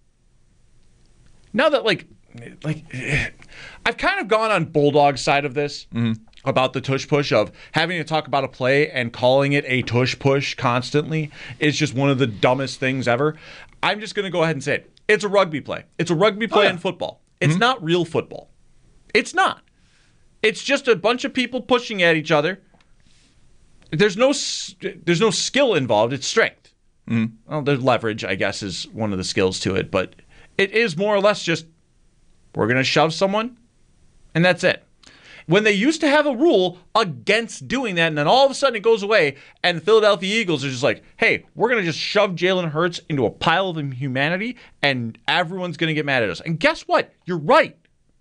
now that, like, like I've kind of gone on Bulldog's side of this mm-hmm. about the tush push of having to talk about a play and calling it a tush push constantly is just one of the dumbest things ever. I'm just going to go ahead and say it. It's a rugby play. It's a rugby play oh, yeah. in football. It's mm-hmm. not real football. It's not. It's just a bunch of people pushing at each other. There's no there's no skill involved. It's strength. Mm-hmm. Well, there's leverage, I guess, is one of the skills to it. But it is more or less just we're going to shove someone, and that's it. When they used to have a rule against doing that, and then all of a sudden it goes away, and the Philadelphia Eagles are just like, hey, we're going to just shove Jalen Hurts into a pile of humanity, and everyone's going to get mad at us. And guess what? You're right.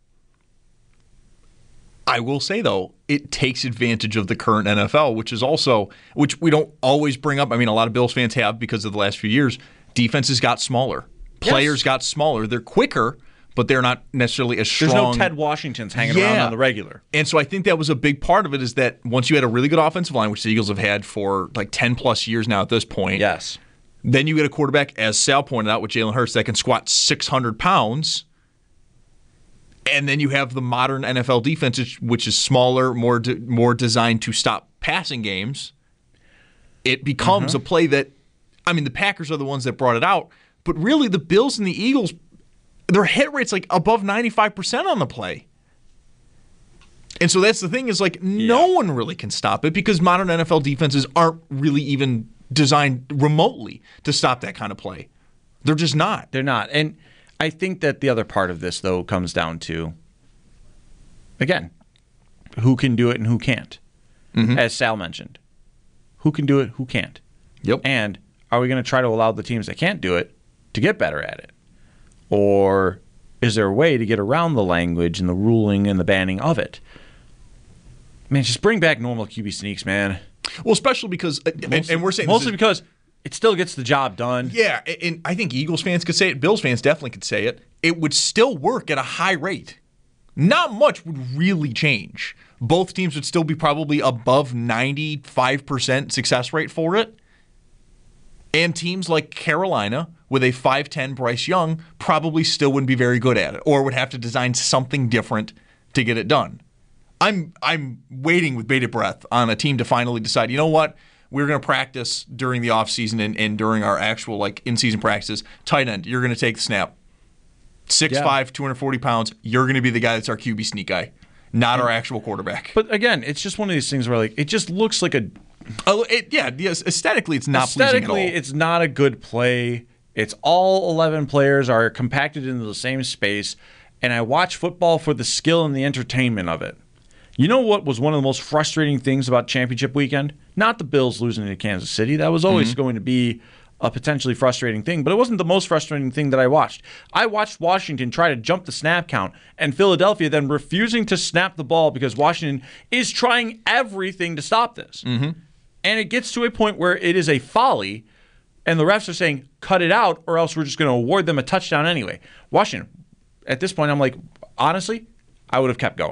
I will say, though, it takes advantage of the current N F L, which is also, which we don't always bring up. I mean, a lot of Bills fans have because of the last few years. Defenses got smaller. Players yes. got smaller. They're quicker, but they're not necessarily as strong. There's no Ted Washingtons hanging yeah. around on the regular. And so I think that was a big part of it, is that once you had a really good offensive line, which the Eagles have had for like ten plus years now at this point. Yes. Then you get a quarterback, as Sal pointed out, with Jalen Hurts, that can squat six hundred pounds. And then you have the modern N F L defense, which is smaller, more de- more designed to stop passing games. It becomes mm-hmm. a play that, I mean, the Packers are the ones that brought it out, but really the Bills and the Eagles, their hit rate's like above ninety-five percent on the play. And so that's the thing, is like no yeah. one really can stop it, because modern N F L defenses aren't really even designed remotely to stop that kind of play. They're just not. They're not. And I think that the other part of this, though, comes down to, again, who can do it and who can't. Mm-hmm. As Sal mentioned, who can do it, who can't. Yep. And are we going to try to allow the teams that can't do it to get better at it? Or is there a way to get around the language and the ruling and the banning of it? Man, just bring back normal Q B sneaks, man. Well, especially because, and, mostly, and we're saying mostly is, because it still gets the job done. Yeah, and I think Eagles fans could say it. Bills fans definitely could say it. It would still work at a high rate. Not much would really change. Both teams would still be probably above ninety-five percent success rate for it. And teams like Carolina, with a five ten Bryce Young, probably still wouldn't be very good at it, or would have to design something different to get it done. I'm I'm waiting with bated breath on a team to finally decide, you know what, we're going to practice during the offseason and, and during our actual like in-season practices. Tight end, you're going to take the snap. six five, yeah. two hundred forty pounds, you're going to be the guy that's our Q B sneak guy, not our actual quarterback. But again, it's just one of these things where like it just looks like a Oh, it, yeah, yes. Aesthetically, it's not pleasing at all. Aesthetically, it's not a good play. It's all eleven players are compacted into the same space, and I watch football for the skill and the entertainment of it. You know what was one of the most frustrating things about championship weekend? Not the Bills losing to Kansas City. That was always mm-hmm. going to be a potentially frustrating thing, but it wasn't the most frustrating thing that I watched. I watched Washington try to jump the snap count, and Philadelphia then refusing to snap the ball because Washington is trying everything to stop this. Mm-hmm. And it gets to a point where it is a folly, and the refs are saying, cut it out, or else we're just going to award them a touchdown anyway. Washington, at this point, I'm like, honestly, I would have kept going.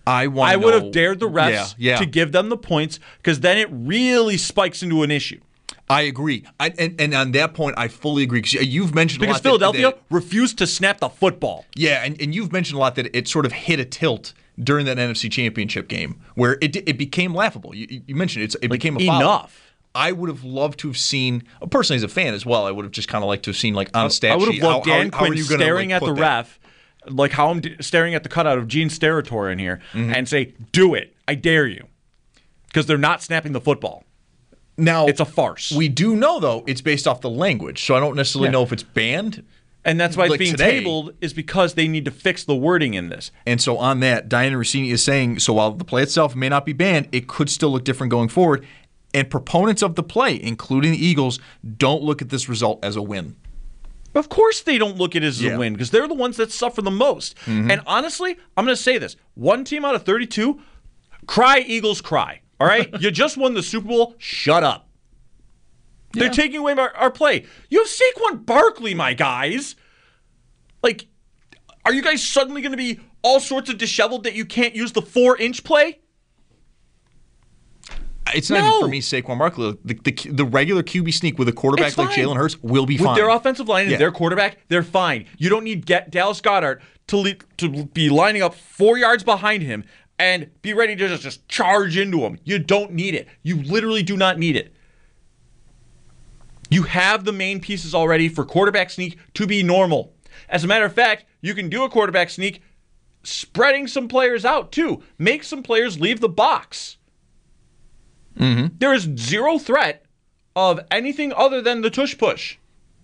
I want. I would know, have dared the refs yeah, yeah. to give them the points because then it really spikes into an issue. I agree. I, and, and on that point, I fully agree. Because you've mentioned because a lot Philadelphia that, that, refused to snap the football. Yeah, and, and you've mentioned a lot that it sort of hit a tilt during that N F C Championship game where it it became laughable. You, you mentioned it, it like, became a foul. Enough. I would have loved to have seen, personally as a fan as well, I would have just kind of liked to have seen like on a stat I would have sheet. loved how, Dan how, how Quinn are you gonna, staring like, at the that? ref, like how I'm d- staring at the cutout of Gene Steratore in here, Mm-hmm. and say, do it. I dare you. Because they're not snapping the football. Now, it's a farce. We do know, though, it's based off the language, so I don't necessarily Yeah. know if it's banned. And that's why like it's being today. tabled is because they need to fix the wording in this. And so on that, Diana Rossini is saying, so while the play itself may not be banned, it could still look different going forward. And proponents of the play, including the Eagles, don't look at this result as a win. Of course they don't look at it as Yeah. a win because they're the ones that suffer the most. Mm-hmm. And honestly, I'm going to say this. One team out of thirty-two, cry Eagles cry. All right? You just won the Super Bowl. Shut up. They're Yeah. taking away our, our play. You have Saquon Barkley, my guys. Like, are you guys suddenly going to be all sorts of disheveled that you can't use the four-inch play? It's not No. even for me, Saquon Barkley. The, the, the regular Q B sneak with a quarterback It's like fine. Jalen Hurts will be With fine. their offensive line and Yeah. their quarterback, they're fine. You don't need get Dallas Goedert to le- to be lining up four yards behind him and be ready to just, just charge into him. You don't need it. You literally do not need it. You have the main pieces already for quarterback sneak to be normal. As a matter of fact, you can do a quarterback sneak spreading some players out too. Make some players leave the box. Mm-hmm. There is zero threat of anything other than the tush push.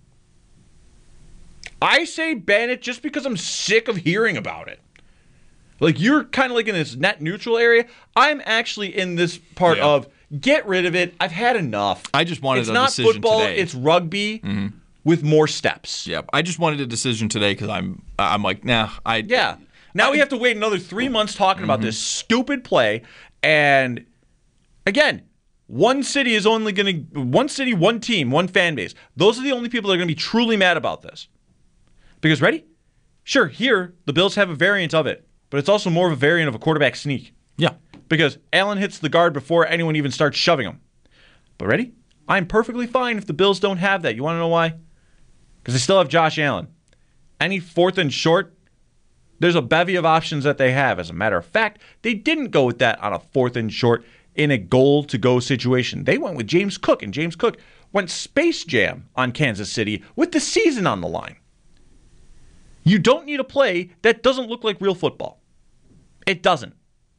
I say ban it just because I'm sick of hearing about it. Like, you're kind of like in this net neutral area. I'm actually in this part Yeah. of get rid of it. I've had enough. I just wanted it's a not decision football, today. it's rugby with more steps. Yeah, I just wanted a decision today because I'm I'm like, nah. I Yeah. Now we have to wait another three months talking about this stupid play. And again, one city is only going to, one city, one team, one fan base. Those are the only people that are going to be truly mad about this. Because, ready? Sure, here, the Bills have a variant of it, but it's also more of a variant of a quarterback sneak. Yeah. Because Allen hits the guard before anyone even starts shoving him. But ready? I'm perfectly fine if the Bills don't have that. You want to know why? Because they still have Josh Allen. Any fourth and short, there's a bevy of options that they have. As a matter of fact, they didn't go with that on a fourth and short in a goal-to-go situation. They went with James Cook, and James Cook went Space Jam on Kansas City with the season on the line. You don't need a play that doesn't look like real football. It doesn't.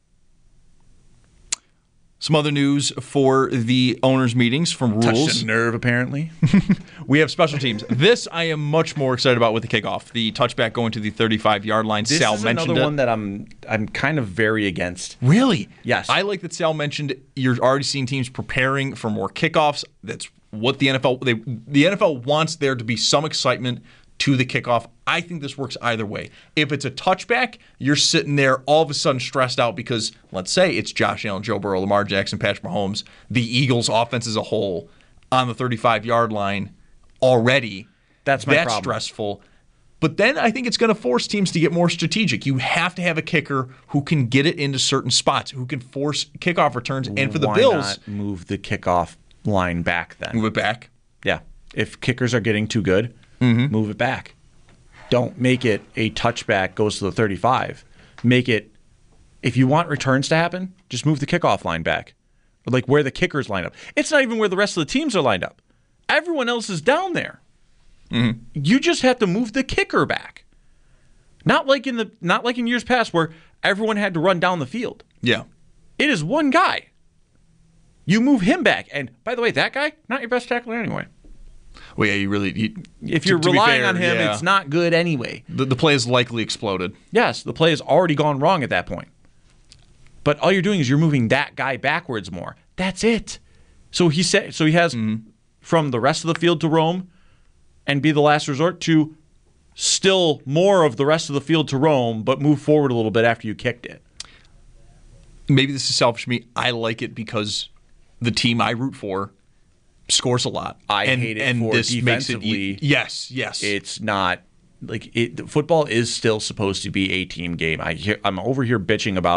Some other news for the owners' meetings from rules. Touched a nerve, apparently. We have special teams. This I am much more excited about with the kickoff. The touchback going to the thirty-five-yard line. This Sal is mentioned another it. one that I'm I'm kind of very against. Really? Yes. I like that Sal mentioned you're already seeing teams preparing for more kickoffs. That's what the N F L they, the N F L wants there to be some excitement to the kickoff. I think this works either way. If it's a touchback, you're sitting there all of a sudden stressed out because, let's say, it's Josh Allen, Joe Burrow, Lamar Jackson, Patrick Mahomes, the Eagles' offense as a whole on the thirty-five-yard line already. That's my That's problem. stressful. But then I think it's going to force teams to get more strategic. You have to have a kicker who can get it into certain spots, who can force kickoff returns. And for the Why Bills, not move the kickoff line back then? move it back. Yeah. If kickers are getting too good, Mm-hmm. move it back. Don't make it a touchback goes to the thirty-five. Make it, if you want returns to happen, just move the kickoff line back. Or like where the kickers line up. It's not even where the rest of the teams are lined up. Everyone else is down there. Mm-hmm. You just have to move the kicker back. Not like in the not like in years past where everyone had to run down the field. Yeah. It is one guy. You move him back. And by the way, that guy, not your best tackler anyway. Well, yeah, you really. You, If to- you're to be relying fair, on him, yeah. it's not good anyway. The, the play has likely exploded. Yes, the play has already gone wrong at that point. But all you're doing is you're moving that guy backwards more. That's it. So he said. So he has from the rest of the field to roam, and be the last resort to still more of the rest of the field to roam, but move forward a little bit after you kicked it. Maybe this is selfish of me. I like it because the team I root for scores a lot. I and, hate it and for this makes it defensively. e- yes, yes. It's not like it. Football is still supposed to be a team game. I hear, I'm over here bitching about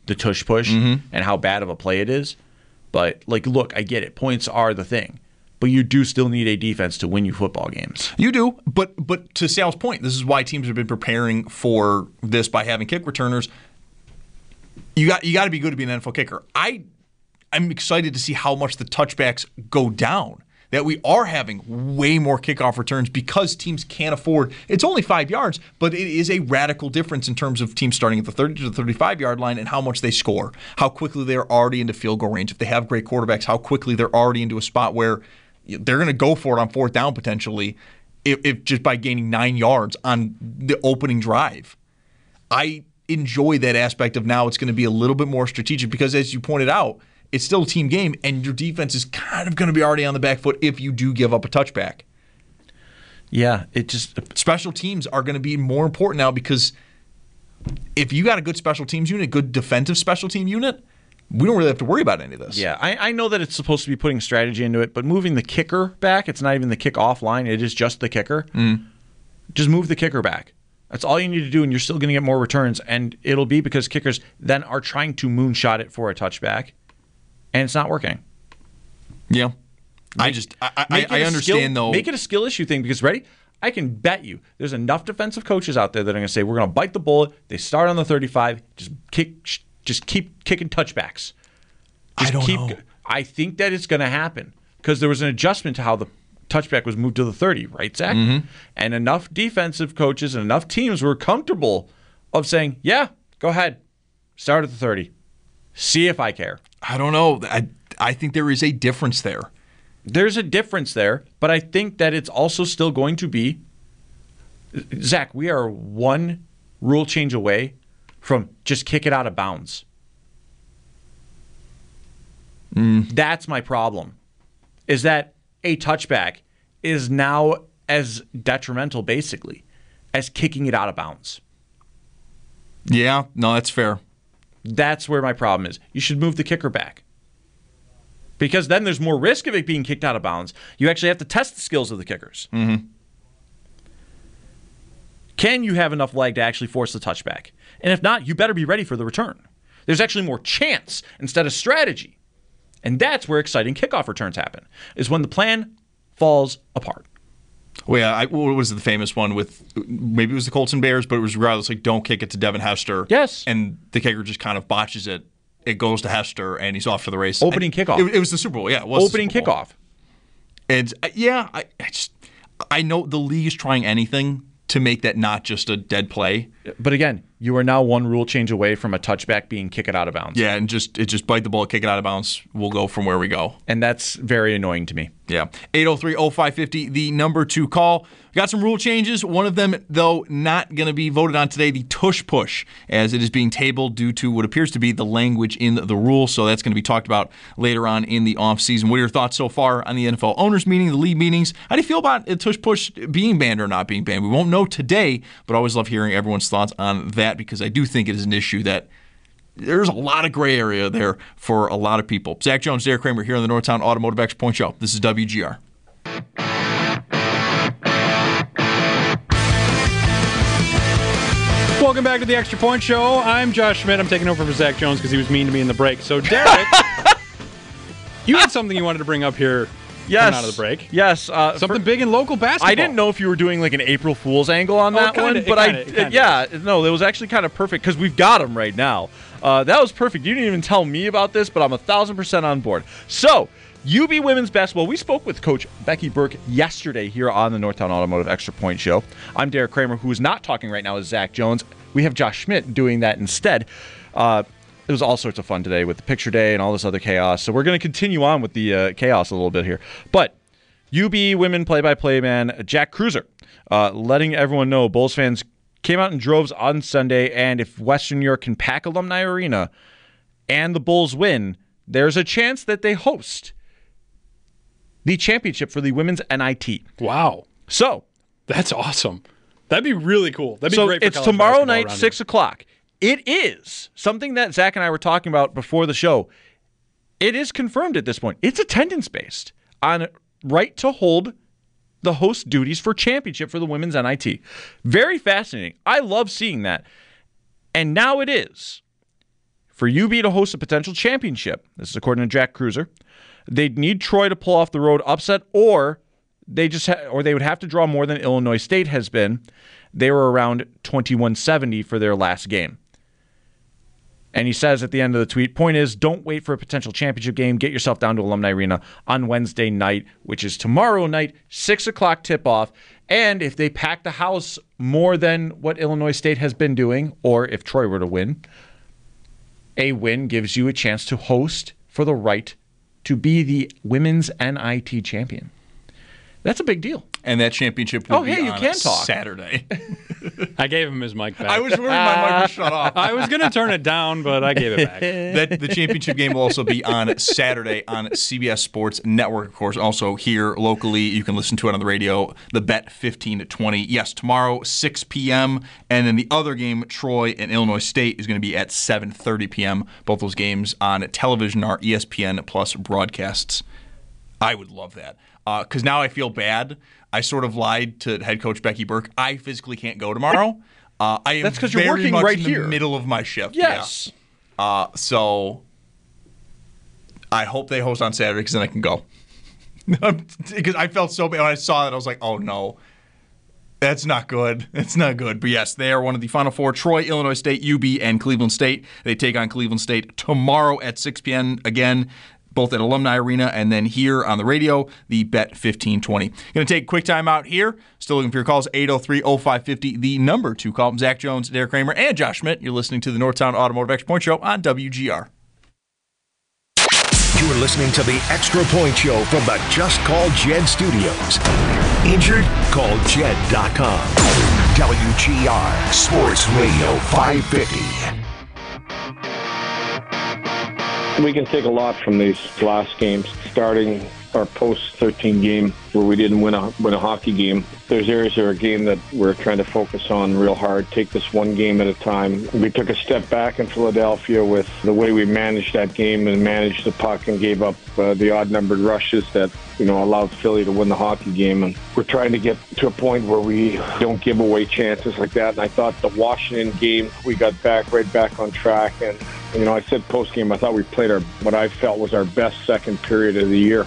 the tush push Mm-hmm. and how bad of a play it is. But, like, look, I get it. Points are the thing. But you do still need a defense to win you football games. You do, but but to Sal's point, this is why teams have been preparing for this by having kick returners. You got you got to be good to be an N F L kicker. I I'm excited to see how much the touchbacks go down. That we are having way more kickoff returns because teams can't afford. It's only five yards, but it is a radical difference in terms of teams starting at the thirty to the thirty-five yard line and how much they score, how quickly they're already into field goal range. If they have great quarterbacks, how quickly they're already into a spot where they're going to go for it on fourth down potentially, if, if just by gaining nine yards on the opening drive. I enjoy that aspect of now it's going to be a little bit more strategic because, as you pointed out, it's still a team game, and your defense is kind of going to be already on the back foot if you do give up a touchback. Yeah, it just special teams are going to be more important now because if you got a good special teams unit, good defensive special team unit, we don't really have to worry about any of this. Yeah, I, I know that it's supposed to be putting strategy into it, but moving the kicker back, it's not even the kick-off line. It is just the kicker. Mm. Just move the kicker back. That's all you need to do, and you're still going to get more returns, and it'll be because kickers then are trying to moonshot it for a touchback, and it's not working. Yeah. Make, I just, I, I, I understand, skill, though. Make it a skill issue thing because, ready? I can bet you there's enough defensive coaches out there that are going to say, we're going to bite the bullet. They start on the thirty-five. Just kick, just keep kicking touchbacks. Just I don't keep, know. I think that it's going to happen because there was an adjustment to how the touchback was moved to the thirty, right, Zach? Mm-hmm. And enough defensive coaches and enough teams were comfortable of saying, yeah, go ahead. Start at the thirty. See if I care. I don't know. I, I think there is a difference there. There's a difference there, but I think that it's also still going to be, Zach, we are one rule change away from just kick it out of bounds. Mm. That's my problem, is that a touchback is now as detrimental, basically, as kicking it out of bounds. Yeah, no, that's fair. That's where my problem is. You should move the kicker back. Because then there's more risk of it being kicked out of bounds. You actually have to test the skills of the kickers. Mm-hmm. Can you have enough leg to actually force the touchback? And if not, you better be ready for the return. There's actually more chance instead of strategy. And that's where exciting kickoff returns happen, is when the plan falls apart. Well, yeah, I, what was the famous one with, maybe it was the Colts and Bears, but it was regardless, like, don't kick it to Devin Hester. Yes. And the kicker just kind of botches it. It goes to Hester, and he's off to the race. Opening and kickoff. It, it was the Super Bowl, yeah. It was Opening the Super Bowl. kickoff. And, uh, yeah, I, I just, I know the league is trying anything to make that not just a dead play. But again, you are now one rule change away from a touchback being kick it out of bounds. Yeah, and just it just bite the ball, kick it out of bounds. We'll go from where we go. And that's very annoying to me. Yeah. eight oh three oh five five oh, the number to call. We got some rule changes. One of them, though, not going to be voted on today, the tush push, as it is being tabled due to what appears to be the language in the rule. So that's going to be talked about later on in the offseason. What are your thoughts so far on the N F L owners meeting, the league meetings? How do you feel about a tush push being banned or not being banned? We won't know today, but I always love hearing everyone's thoughts on that because I do think it is an issue that there's a lot of gray area there for a lot of people. Zach Jones, Derek Kramer here on the Northtown Automotive Extra Point Show. This is W G R. Welcome back to the Extra Point Show. I'm Josh Schmidt. I'm taking over for Zach Jones because he was mean to me in the break. So, Derek, you had something you wanted to bring up here Yes. coming out of the break. Yes. Uh, Something for, big in local basketball. I didn't know if you were doing like an April Fool's angle on Oh, that kinda, one, it but kinda, I, it kinda yeah, no, it was actually kind of perfect because we've got them right now. Uh, that was perfect. You didn't even tell me about this, but I'm a thousand percent on board. So, U B women's basketball. We spoke with Coach Becky Burke yesterday here on the Northtown Automotive Extra Point Show. I'm Derek Kramer, who is not talking right now, is Zach Jones. We have Josh Schmidt doing that instead. Uh, it was all sorts of fun today with the picture day and all this other chaos. So we're going to continue on with the uh, chaos a little bit here. But U B women play-by-play man Jack Cruiser uh, letting everyone know Bulls fans came out in droves on Sunday, and if Western New York can pack Alumni Arena and the Bulls win, there's a chance that they host the championship for the women's N I T. Wow. So that's awesome. That'd be really cool. That'd be so great for it's college tomorrow basketball night, around six here. o'clock. It is something that Zach and I were talking about before the show. It is confirmed at this point. It's attendance-based on right to hold the host duties for championship for the women's N I T. Very fascinating. I love seeing that. And now it is for U B to host a potential championship, this is according to Jack Cruiser, they'd need Troy to pull off the road upset, or they just ha- or they would have to draw more than Illinois State has been. They were around twenty-one seventy for their last game. And he says at the end of the tweet, point is, don't wait for a potential championship game. Get yourself down to Alumni Arena on Wednesday night, which is tomorrow night, six o'clock tip-off. And if they pack the house more than what Illinois State has been doing, or if Troy were to win, a win gives you a chance to host for the right to be the women's N I T champion. That's a big deal. And that championship will oh, be hey, you on can talk. Saturday. I gave him his mic back. I was worried my mic was shut off. I was going to turn it down, but I gave it back. That the championship game will also be on Saturday on C B S Sports Network, of course. Also here locally, you can listen to it on the radio. The Bet fifteen to twenty. Yes, tomorrow six p.m. And then the other game, Troy and Illinois State, is going to be at seven thirty p.m. Both those games on television are E S P N Plus broadcasts. I would love that. Because uh, now I feel bad. I sort of lied to head coach Becky Burke. I physically can't go tomorrow. Uh, I am That's because you're very working much right in the here. middle of my shift. Yes. Yeah. Uh, so I hope they host on Saturday because then I can go. Because I felt so bad when I saw that. I was like, oh no. That's not good. It's not good. But yes, they are one of the Final Four. Troy, Illinois State, U B, and Cleveland State. They take on Cleveland State tomorrow at six p.m. again, both at Alumni Arena and then here on the radio, the Bet fifteen twenty. Going to take a quick time out here. Still looking for your calls, eight oh three oh five five oh, the number to call. Zach Jones, Derek Kramer, and Josh Schmidt. You're listening to the Northtown Automotive Extra Point Show on W G R. You're listening to the Extra Point Show from the Just Call Jed Studios. Injured? Call Jed dot com. W G R Sports Radio five fifty. We can take a lot from these last games, starting our post thirteen game where we didn't win a win a hockey game. There's areas of our game that we're trying to focus on real hard, take this one game at a time. We took a step back in Philadelphia with the way we managed that game and managed the puck and gave up uh, the odd-numbered rushes that, you know, allowed Philly to win the hockey game. And we're trying to get to a point where we don't give away chances like that. And I thought the Washington game, we got back right back on track. And, you know, I said post-game, I thought we played our what I felt was our best second period of the year.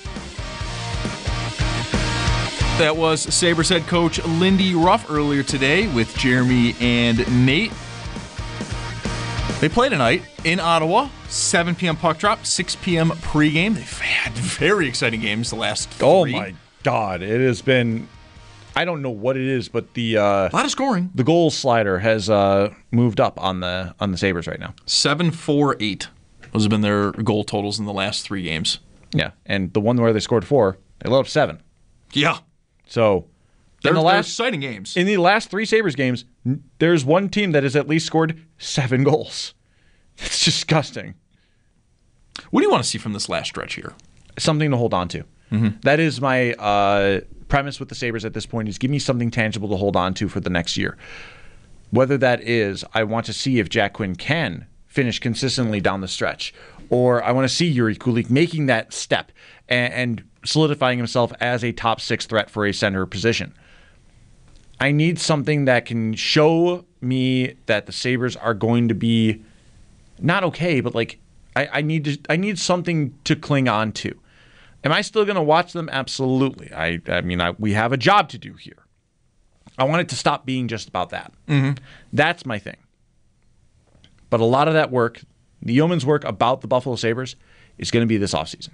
That was Sabres head coach Lindy Ruff earlier today with Jeremy and Nate. They play tonight in Ottawa, seven p.m. puck drop, six p.m. pregame. They've had very exciting games the last three. Oh, my God. It has been, I don't know what it is, but the... Uh, a lot of scoring. The goal slider has uh, moved up on the on the Sabres right now. seven four eight. Those have been their goal totals in the last three games. Yeah, and the one where they scored four, they let up seven. Yeah. So, they're, in the last exciting games. In the last three Sabres games, there's one team that has at least scored seven goals. It's disgusting. What do you want to see from this last stretch here? Something to hold on to. Mm-hmm. That is my uh, premise with the Sabres at this point, is give me something tangible to hold on to for the next year. Whether that is, I want to see if Jack Quinn can finish consistently down the stretch, or I want to see Yuri Kulik making that step and, and solidifying himself as a top six threat for a center position. I need something that can show me that the Sabres are going to be not okay, but like I, I need to I need something to cling on to. Am I still going to watch them? Absolutely. I I mean I, we have a job to do here. I want it to stop being just about that. Mm-hmm. That's my thing. But a lot of that work, the yeoman's work about the Buffalo Sabres, is going to be this offseason.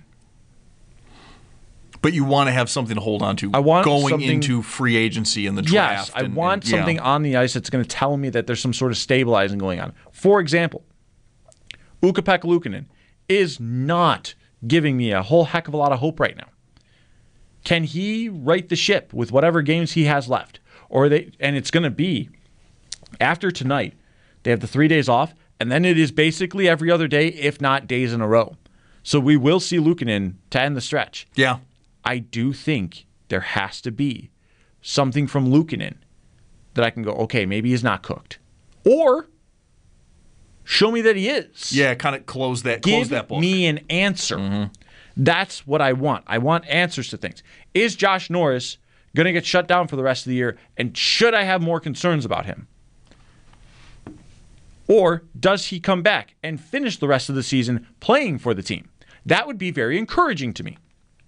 But you want to have something to hold on to I want going into free agency and the draft. Yes, I and, want and, something yeah. on the ice that's going to tell me that there's some sort of stabilizing going on. For example, Ukko-Pekka Luukkonen is not giving me a whole heck of a lot of hope right now. Can he right the ship with whatever games he has left? Or they and it's going to be after tonight, they have the three days off, and then it is basically every other day, if not days in a row. So we will see Luukkonen to end the stretch. Yeah. I do think there has to be something from Luukkonen that I can go, okay, maybe he's not cooked. Or show me that he is. Yeah, kind of close that, Give close that book. me an answer. Mm-hmm. That's what I want. I want answers to things. Is Josh Norris going to get shut down for the rest of the year? And should I have more concerns about him? Or does he come back and finish the rest of the season playing for the team? That would be very encouraging to me.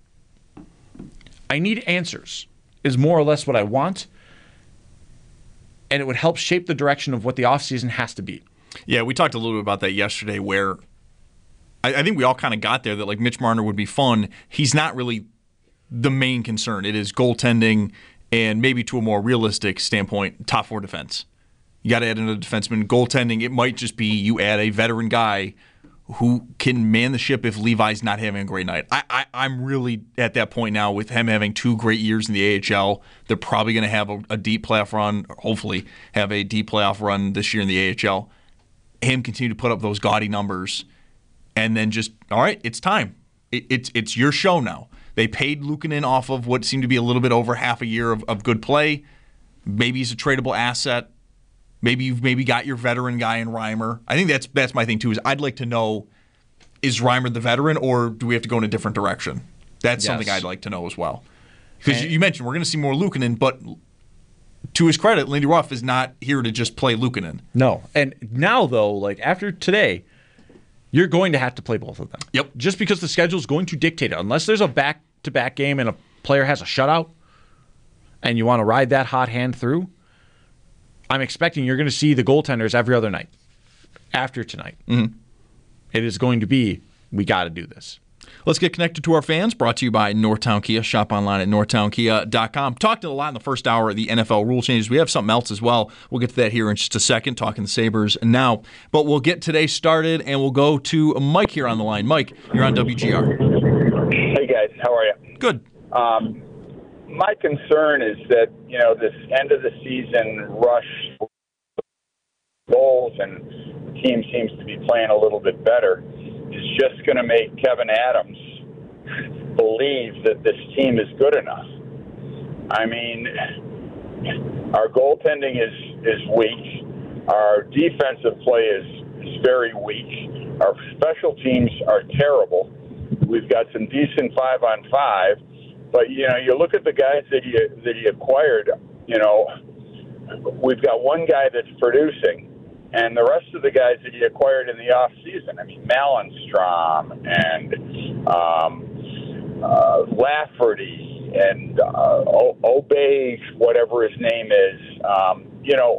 I need answers, is more or less what I want. And it would help shape the direction of what the offseason has to be. Yeah, we talked a little bit about that yesterday where I, I think we all kind of got there that like Mitch Marner would be fun. He's not really the main concern. It is goaltending and maybe to a more realistic standpoint, top four defense. You got to add another defenseman. Goaltending, it might just be you add a veteran guy who can man the ship if Levi's not having a great night. I, I, I'm really at that point now with him having two great years in the A H L. They're probably going to have a, a deep playoff run, or hopefully have a deep playoff run this year in the A H L. Him continue to put up those gaudy numbers, and then just, all right, it's time. It, it's it's your show now. They paid Luukkonen off of what seemed to be a little bit over half a year of, of good play. Maybe he's a tradable asset. Maybe you've maybe got your veteran guy in Reimer. I think that's that's my thing too. Is I'd like to know, is Reimer the veteran, or do we have to go in a different direction? That's yes. something I'd like to know as well. Because you mentioned we're going to see more Luukkonen, but to his credit, Lindy Ruff is not here to just play Luukkonen. No, and now though, like after today, you're going to have to play both of them. Yep. Just because the schedule is going to dictate it, unless there's a back-to-back game and a player has a shutout, and you want to ride that hot hand through. I'm expecting you're going to see the goaltenders every other night after tonight. Mm-hmm. It is going to be, we got to do this. Let's get connected to our fans. Brought to you by Northtown Kia. Shop online at northtown kia dot com. Talked a lot in the first hour of the N F L rule changes. We have something else as well. We'll get to that here in just a second, talking the Sabres now. But we'll get today started, and we'll go to Mike here on the line. Mike, you're on W G R. Hey, guys. How are you? Good. Um, my concern is that, you know, this end of the season rush goals and the team seems to be playing a little bit better is just going to make Kevin Adams believe that this team is good enough. I mean, our goaltending is, is weak. Our defensive play is, is very weak. Our special teams are terrible. We've got some decent five-on-five. But, you know, you look at the guys that he, that he acquired, you know, we've got one guy that's producing, and the rest of the guys that he acquired in the offseason, I mean, Mallenstrom and um, uh, Lafferty and uh, Obey, whatever his name is, um, you know,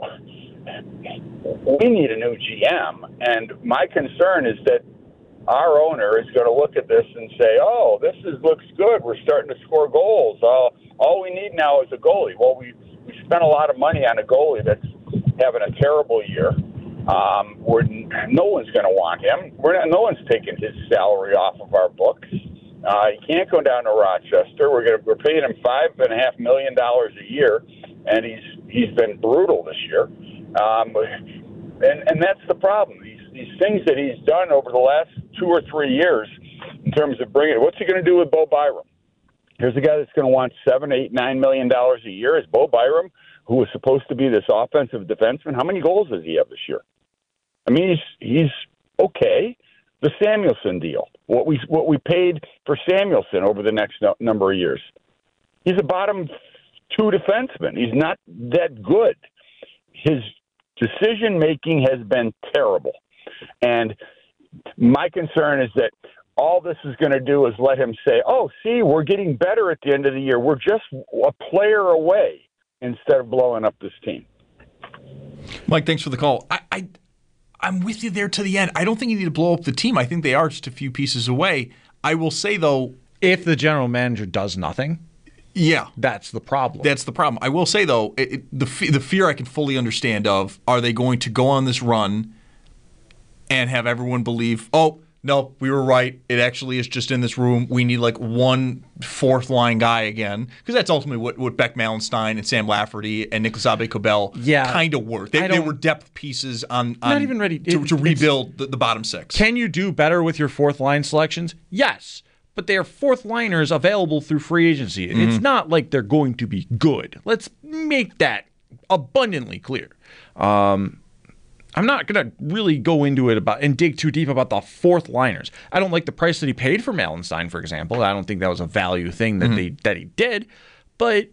we need a new G M. And my concern is that our owner is going to look at this and say, oh, this is looks good. We're starting to score goals. All, all we need now is a goalie. Well, we, we spent a lot of money on a goalie that's having a terrible year. Um, we're, no one's going to want him. We're not, no one's taking his salary off of our books. Uh, he can't go down to Rochester. We're going we're paying him five and a half million dollars a year, and he's he's been brutal this year. Um, and and that's the problem. These these things that he's done over the last two or three years, in terms of bringing, what's he going to do with Bo Byram? Here's a guy that's going to want seven, eight, nine million dollars a year. Is Bo Byram, who was supposed to be this offensive defenseman, how many goals does he have this year? I mean, he's he's okay. The Samuelson deal, what we what we paid for Samuelson over the next no, number of years. He's a bottom two defenseman. He's not that good. His decision making has been terrible, and my concern is that all this is going to do is let him say, "Oh, see, we're getting better at the end of the year. We're just a player away," instead of blowing up this team. Mike, thanks for the call. I, I, I'm with you there to the end. I don't think you need to blow up the team. I think they are just a few pieces away. I will say, though, if the general manager does nothing, yeah, that's the problem. That's the problem. I will say, though, it, it, the the fear I can fully understand of, are they going to go on this run and have everyone believe, oh, no, we were right. It actually is just in this room. We need like one fourth line guy again, because that's ultimately what, what Beck Mallenstein and Sam Lafferty and Nicolas Aube-Kubel yeah, kind of were. They, they were depth pieces on, on not even ready to, it, to rebuild the, the bottom six. Can you do better with your fourth line selections? Yes, but they are fourth liners available through free agency. Mm-hmm. It's not like they're going to be good. Let's make that abundantly clear. Um, I'm not going to really go into it about and dig too deep about the fourth liners. I don't like the price that he paid for Mallenstein, for example. I don't think that was a value thing that mm-hmm. they that he did. But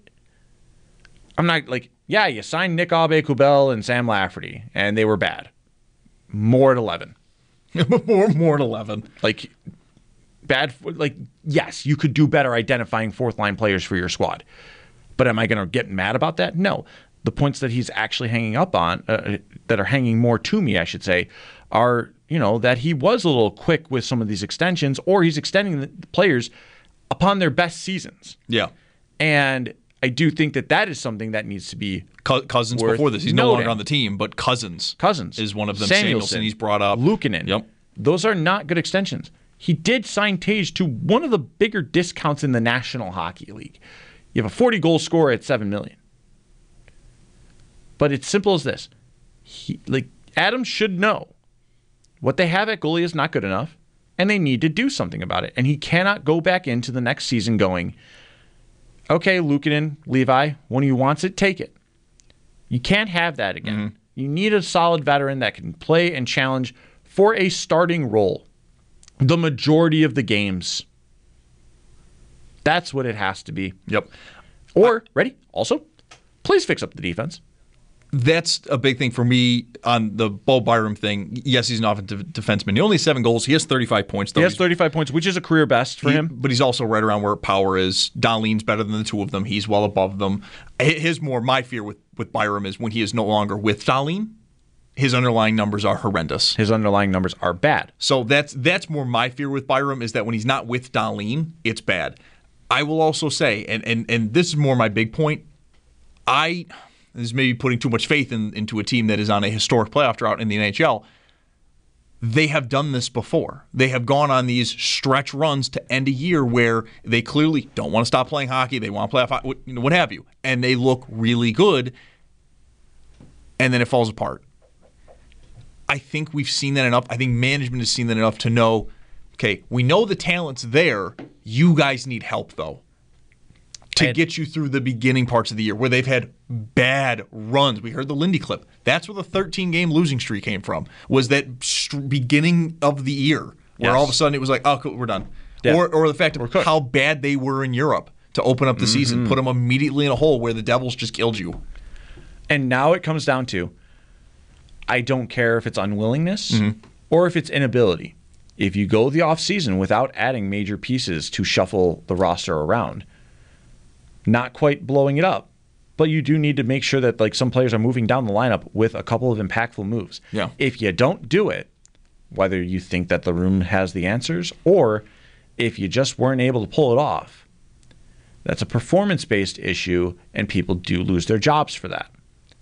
I'm not like, yeah, you signed Nick Aube-Kubel and Sam Lafferty, and they were bad. more at eleven. more, more at eleven. Like, bad, like, yes, you could do better identifying fourth line players for your squad. But am I going to get mad about that? No. The points that he's actually hanging up on, uh, that are hanging more to me, I should say, are, you know, that he was a little quick with some of these extensions, or he's extending the players upon their best seasons. Yeah. And I do think that that is something that needs to be Cousins before this. He's noting. no longer on the team, but Cousins, Cousins is one of them. Samuelson, Samuelson, he's brought up. Luukkonen. Yep. Those are not good extensions. He did sign Tage to one of the bigger discounts in the National Hockey League. You have a forty-goal scorer at seven million dollars. But it's simple as this. He, like Adams should know what they have at goalie is not good enough, and they need to do something about it. And he cannot go back into the next season going, okay, Luukkonen, Levi, one of you wants it, take it. You can't have that again. Mm-hmm. You need a solid veteran that can play and challenge for a starting role the majority of the games. That's what it has to be. Yep. Or, ready? Also, please fix up the defense. That's a big thing for me on the Bo Byram thing. Yes, he's an offensive defenseman. He only has seven goals. He has thirty-five points, though. He has thirty-five points, which is a career best for he, him. But he's also right around where power is. Dahlin's better than the two of them. He's well above them. His more, my fear with, with Byram is when he is no longer with Dahlin, his underlying numbers are horrendous. His underlying numbers are bad. So that's that's more my fear with Byram, is that when he's not with Dahlin, it's bad. I will also say, and and and this is more my big point, I... This is maybe putting too much faith in, into a team that is on a historic playoff drought in the N H L. They have done this before. They have gone on these stretch runs to end a year where they clearly don't want to stop playing hockey. They want to play off, what have you. And they look really good, and then it falls apart. I think we've seen that enough. I think management has seen that enough to know, okay, we know the talent's there. You guys need help, though, to and, get you through the beginning parts of the year where they've had bad runs. We heard the Lindy clip. That's where the thirteen-game losing streak came from, was that st- beginning of the year where yes. all of a sudden it was like, oh, cool, we're done. Yeah. Or, or the fact of how bad they were in Europe to open up the mm-hmm. season, put them immediately in a hole where the Devils just killed you. And now it comes down to, I don't care if it's unwillingness mm-hmm. or if it's inability. If you go the offseason without adding major pieces to shuffle the roster around, not quite blowing it up, but you do need to make sure that like some players are moving down the lineup with a couple of impactful moves. Yeah. If you don't do it, whether you think that the room has the answers or if you just weren't able to pull it off, that's a performance-based issue, and people do lose their jobs for that.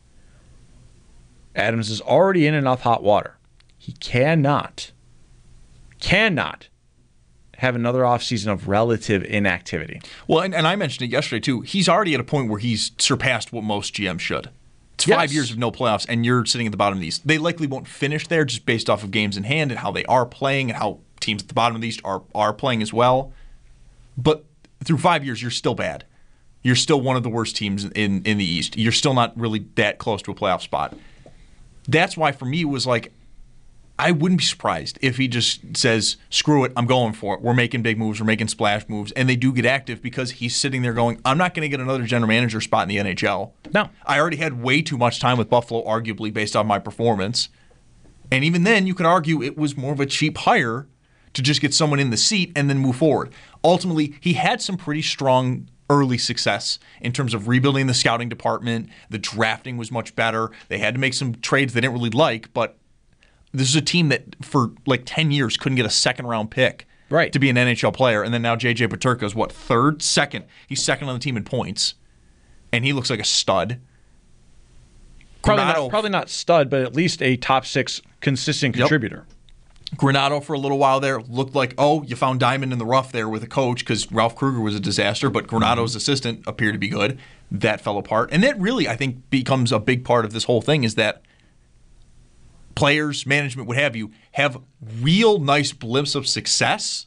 Adams is already in enough hot water. He cannot, cannot have another offseason of relative inactivity. Well, and, and I mentioned it yesterday, too. He's already at a point where he's surpassed what most G Ms should. It's yes. five years of no playoffs, and you're sitting at the bottom of the East. They likely won't finish there just based off of games in hand and how they are playing and how teams at the bottom of the East are, are playing as well. But through five years, you're still bad. You're still one of the worst teams in, in the East. You're still not really that close to a playoff spot. That's why, for me, it was like, I wouldn't be surprised if he just says, screw it, I'm going for it. We're making big moves, we're making splash moves, and they do get active because he's sitting there going, I'm not going to get another general manager spot in the N H L. No. I already had way too much time with Buffalo, arguably, based on my performance. And even then, you could argue it was more of a cheap hire to just get someone in the seat and then move forward. Ultimately, he had some pretty strong early success in terms of rebuilding the scouting department. The drafting was much better. They had to make some trades they didn't really like, but this is a team that for like ten years couldn't get a second-round pick right. to be an N H L player, and then now J J Peterka is, what, third? Second. He's second on the team in points, and he looks like a stud. Probably not, probably not stud, but at least a top six consistent contributor. Yep. Granato for a little while there looked like, oh, you found diamond in the rough there with a coach because Ralph Kruger was a disaster, but Granato's mm-hmm. assistant appeared to be good. That fell apart. And that really, I think, becomes a big part of this whole thing is that players, management, what have you, have real nice blips of success.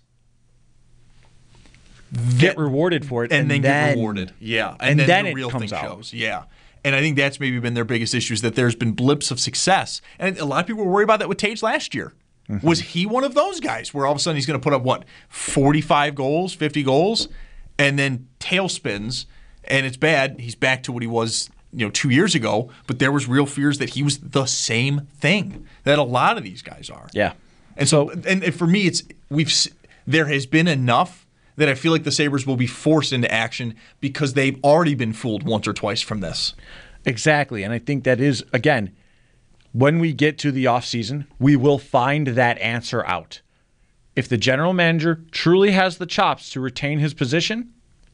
Get rewarded for it. And, and then, then get rewarded. Yeah. And, and then, then the it real comes thing out. shows. Yeah. And I think that's maybe been their biggest issue is that there's been blips of success. And a lot of people were worried about that with Tage last year. Mm-hmm. Was he one of those guys where all of a sudden he's going to put up, what, forty-five goals, fifty goals, and then tailspins, and it's bad. He's back to what he was you know, two years ago, but there was real fears that he was the same thing that a lot of these guys are. Yeah. And so, and, and for me, it's we've there has been enough that I feel like the Sabres will be forced into action because they've already been fooled once or twice from this. Exactly. And I think that is, again, when we get to the offseason, we will find that answer out. If the general manager truly has the chops to retain his position,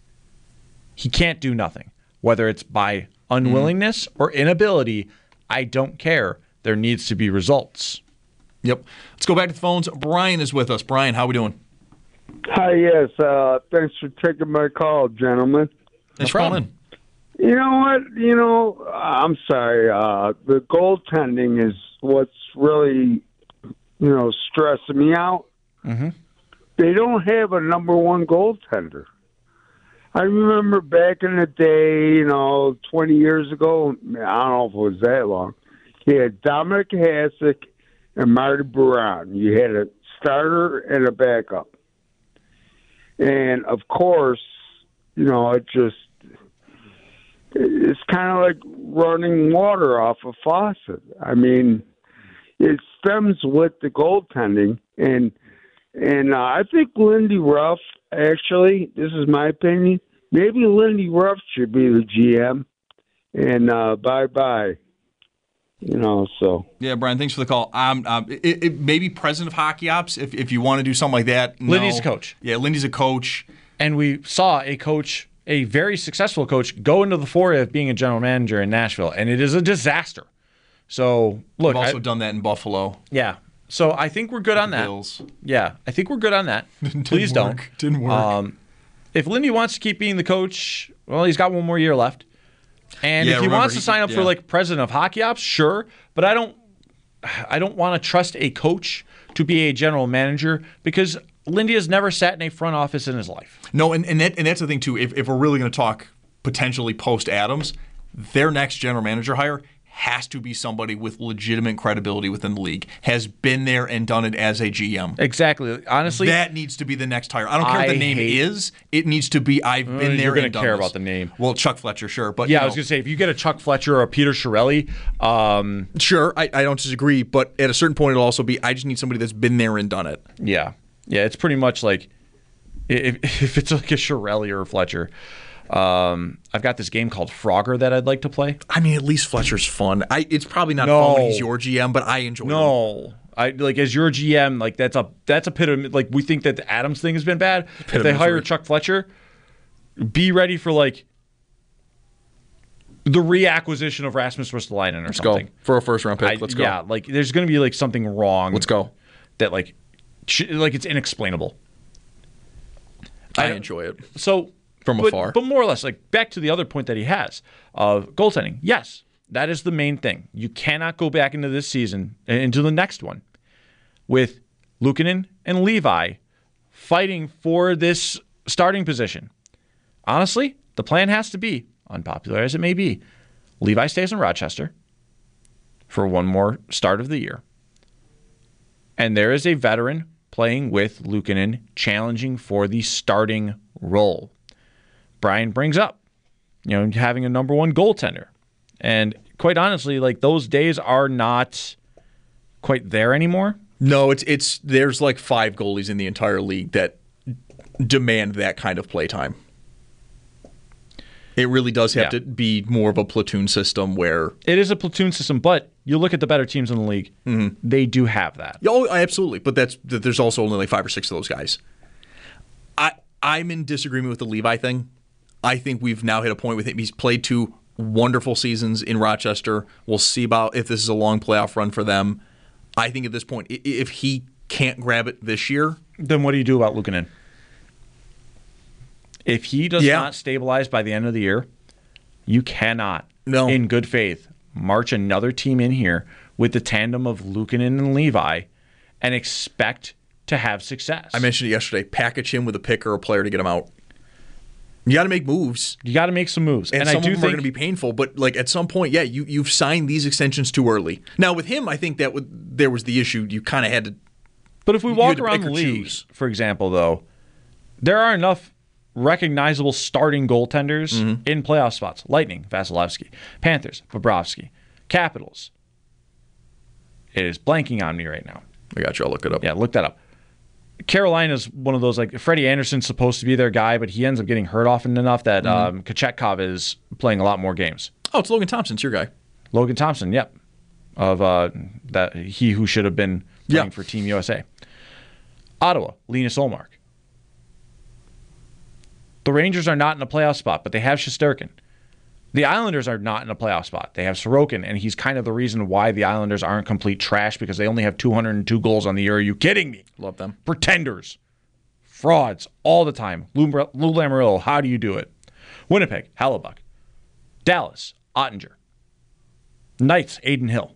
he can't do nothing. Whether it's by unwillingness mm. or inability, I don't care. There needs to be results. Yep. Let's go back to the phones. Brian is with us. Brian, how are we doing? Hi, yes. Uh, thanks for taking my call, gentlemen. Thanks for calling. You know what? You know, I'm sorry. Uh, the goaltending is what's really, you know, stressing me out. Mm-hmm. They don't have a number one goaltender. I remember back in the day, you know, twenty years ago, I don't know if it was that long, you had Dominic Hasek and Marty Biron. You had a starter and a backup. And, of course, you know, it just, it's kind of like running water off a faucet. I mean, it stems with the goaltending. And, and uh, I think Lindy Ruff, actually, this is my opinion, maybe Lindy Ruff should be the G M. And uh, bye-bye. You know, so. Yeah, Brian, thanks for the call. Um, um, it, it, maybe president of hockey ops, if, if you want to do something like that. No. Lindy's a coach. Yeah, Lindy's a coach. And we saw a coach, a very successful coach, go into the foray of being a general manager in Nashville, and it is a disaster. So, look. We've also I, done that in Buffalo. Yeah. So I think we're good on that. Bills. Yeah, I think we're good on that. Please work. don't. Didn't work. Um, if Lindy wants to keep being the coach, well, he's got one more year left. And yeah, if he remember, wants to sign up he, for yeah. like president of hockey ops, sure. But I don't I don't want to trust a coach to be a general manager because Lindy has never sat in a front office in his life. No, and, and, that, and that's the thing, too. If, if we're really going to talk potentially post-Adams, their next general manager hire has to be somebody with legitimate credibility within the league, has been there and done it as a G M. Exactly. Honestly, that needs to be the next hire. I don't care I what the name hate, is. It needs to be, I've been uh, there you're gonna and done care this. about the name. Well, Chuck Fletcher, sure. But yeah, you know, I was going to say, if you get a Chuck Fletcher or a Peter Chiarelli. Um, sure, I, I don't disagree. But at a certain point, it'll also be, I just need somebody that's been there and done it. Yeah. Yeah, it's pretty much like, if, if it's like a Chiarelli or a Fletcher. Um, I've got this game called Frogger that I'd like to play. I mean, at least Fletcher's fun. I, it's probably not no. fun when he's your G M, but I enjoy it. No. Them. I like as your G M, like that's a that's a pit of like we think that the Adams thing has been bad. Pit if they hire misery. Chuck Fletcher, be ready for like the reacquisition of Rasmus Ristolainen or Let's something. Go. For a first round pick. Let's I, go. Yeah, like there's going to be like something wrong. Let's go. That like sh- like it's inexplainable. I, I enjoy it. So from but, afar. But more or less, like back to the other point that he has of goaltending. Yes, that is the main thing. You cannot go back into this season and into the next one with Luukkonen and Levi fighting for this starting position. Honestly, the plan has to be, unpopular as it may be, Levi stays in Rochester for one more start of the year. And there is a veteran playing with Luukkonen challenging for the starting role. Brian brings up, you know, having a number one goaltender. And quite honestly, like those days are not quite there anymore. No, it's it's there's like five goalies in the entire league that demand that kind of play time. It really does have yeah. to be more of a platoon system where it is a platoon system, but you look at the better teams in the league, mm-hmm. they do have that. Oh, absolutely. But that's there's also only like five or six of those guys. I I'm in disagreement with the Levi thing. I think we've now hit a point with him. He's played two wonderful seasons in Rochester. We'll see about if this is a long playoff run for them. I think at this point, if he can't grab it this year, then what do you do about Luukkonen? If he does yeah. not stabilize by the end of the year, you cannot, no. in good faith, march another team in here with the tandem of Luukkonen and Levi and expect to have success. I mentioned it yesterday. Package him with a pick or a player to get him out. You got to make moves. You got to make some moves, and, and some I do of them think are going to be painful. But like at some point, yeah, you you've signed these extensions too early. Now with him, I think that would, there was the issue. You kind of had to. But if we walk around the league, for example, though, there are enough recognizable starting goaltenders Mm-hmm. in playoff spots. Lightning, Vasilevsky. Panthers, Bobrovsky. Capitals. It is blanking on me right now. I got you. I'll look it up. Yeah, look that up. Carolina's one of those, like, Freddie Anderson's supposed to be their guy, but he ends up getting hurt often enough that Mm-hmm. um, Kochetkov is playing a lot more games. Oh, it's Logan Thompson's your guy. Logan Thompson, yep. Of uh, that he who should have been playing Yeah. for Team U S A. Ottawa, Linus Ullmark. The Rangers are not in a playoff spot, but they have Shesterkin. The Islanders are not in a playoff spot. They have Sorokin, and he's kind of the reason why the Islanders aren't complete trash because they only have two hundred two goals on the year. Are you kidding me? Love them. Pretenders. Frauds all the time. Lou, Lou Lamoriello, how do you do it? Winnipeg, Hellebuck. Dallas, Ottinger. Knights, Aiden Hill.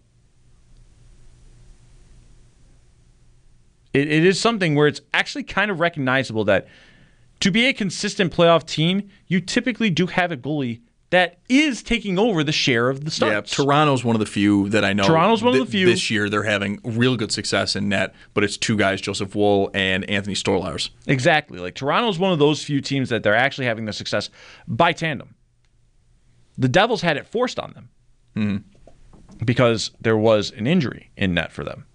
It, it is something where it's actually kind of recognizable that to be a consistent playoff team, you typically do have a goalie that is taking over the share of the starts. Yeah, Toronto's one of the few that I know. Toronto's one of the few. This year they're having real good success in net, but it's two guys, Joseph Wool and Anthony Storlars. Exactly. Like Toronto's one of those few teams that they're actually having the success by tandem. The Devils had it forced on them Mm-hmm. because there was an injury in net for them.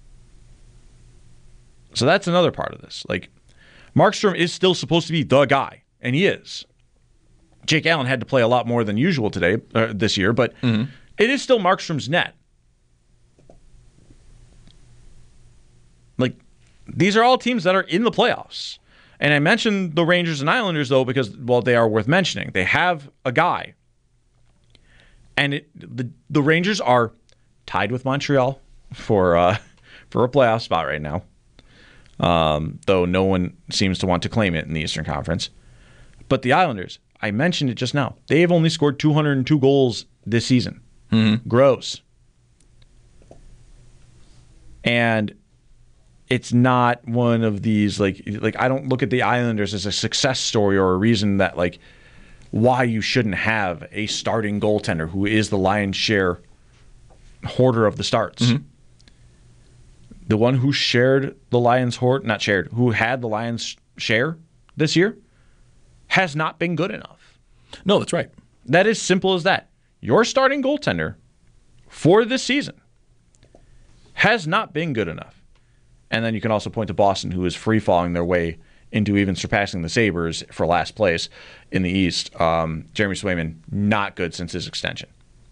So that's another part of this. Like, Markstrom is still supposed to be the guy, and he is. Jake Allen had to play a lot more than usual today, uh, this year, but Mm-hmm. it is still Markstrom's net. Like, these are all teams that are in the playoffs. And I mentioned the Rangers and Islanders, though, because, well, they are worth mentioning. They have a guy. And it, the the Rangers are tied with Montreal for uh, for a playoff spot right now, um, though no one seems to want to claim it in the Eastern Conference. But the Islanders, I mentioned it just now, they have only scored two hundred two goals this season. Mm-hmm. Gross. And it's not one of these, like, like I don't look at the Islanders as a success story or a reason that, like, why you shouldn't have a starting goaltender who is the lion's share hoarder of the starts. Mm-hmm. The one who shared the Lions' hoard, not shared, who had the Lions' share this year has not been good enough. No, that's right. That is simple as that. Your starting goaltender for this season has not been good enough. And then you can also point to Boston, who is free-falling their way into even surpassing the Sabres for last place in the East. Um, Jeremy Swayman, not good since his extension.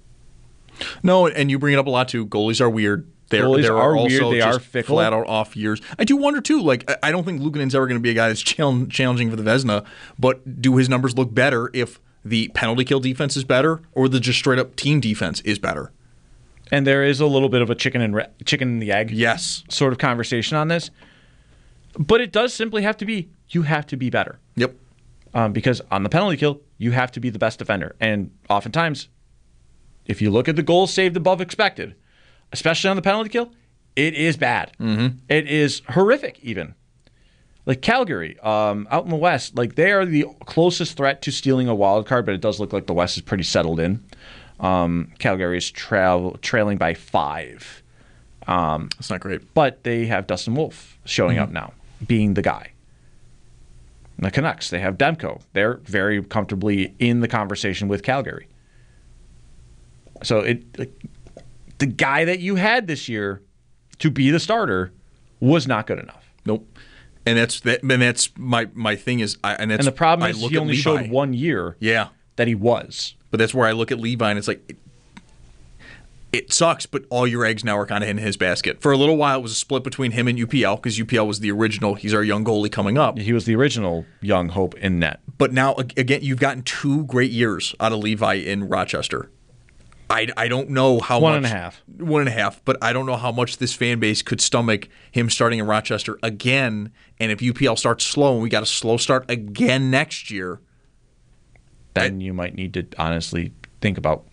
No, and you bring it up a lot too. Goalies are weird. They're, Goalies they're are also weird. They just are fickle. flat out off years. I do wonder too. Like, I- I don't think Luukkonen's ever going to be a guy that's chal- challenging for the Vezina. But do his numbers look better if the penalty kill defense is better, or the just straight up team defense is better? And there is a little bit of a chicken and re- chicken and the egg, yes, sort of conversation on this. But it does simply have to be, you have to be better. Yep. Um, because on the penalty kill, you have to be the best defender. And oftentimes, if you look at the goals saved above expected, especially on the penalty kill, it is bad. Mm-hmm. It is horrific, even. Like Calgary, um, out in the West, like they are the closest threat to stealing a wild card, but it does look like the West is pretty settled in. Um, Calgary is tra- trailing by five. Um, That's not great. But they have Dustin Wolf showing Mm-hmm. up now, being the guy. And the Canucks, they have Demko. They're very comfortably in the conversation with Calgary. So it like, the guy that you had this year to be the starter was not good enough. Nope. And that's that. And that's my my thing is. I, and that's And the problem I is look he at only Levi. showed one year Yeah. that he was. But that's where I look at Levi, and it's like, it, it sucks, but all your eggs now are kind of in his basket. For a little while, it was a split between him and U P L, because U P L was the original, he's our young goalie coming up. He was the original young hope in net. But now, ag- again, you've gotten two great years out of Levi in Rochester. I, I don't know how One much. and a half. One and a half, but I don't know how much this fan base could stomach him starting in Rochester again. And if U P L starts slow and we got a slow start again next year, then you might need to honestly think about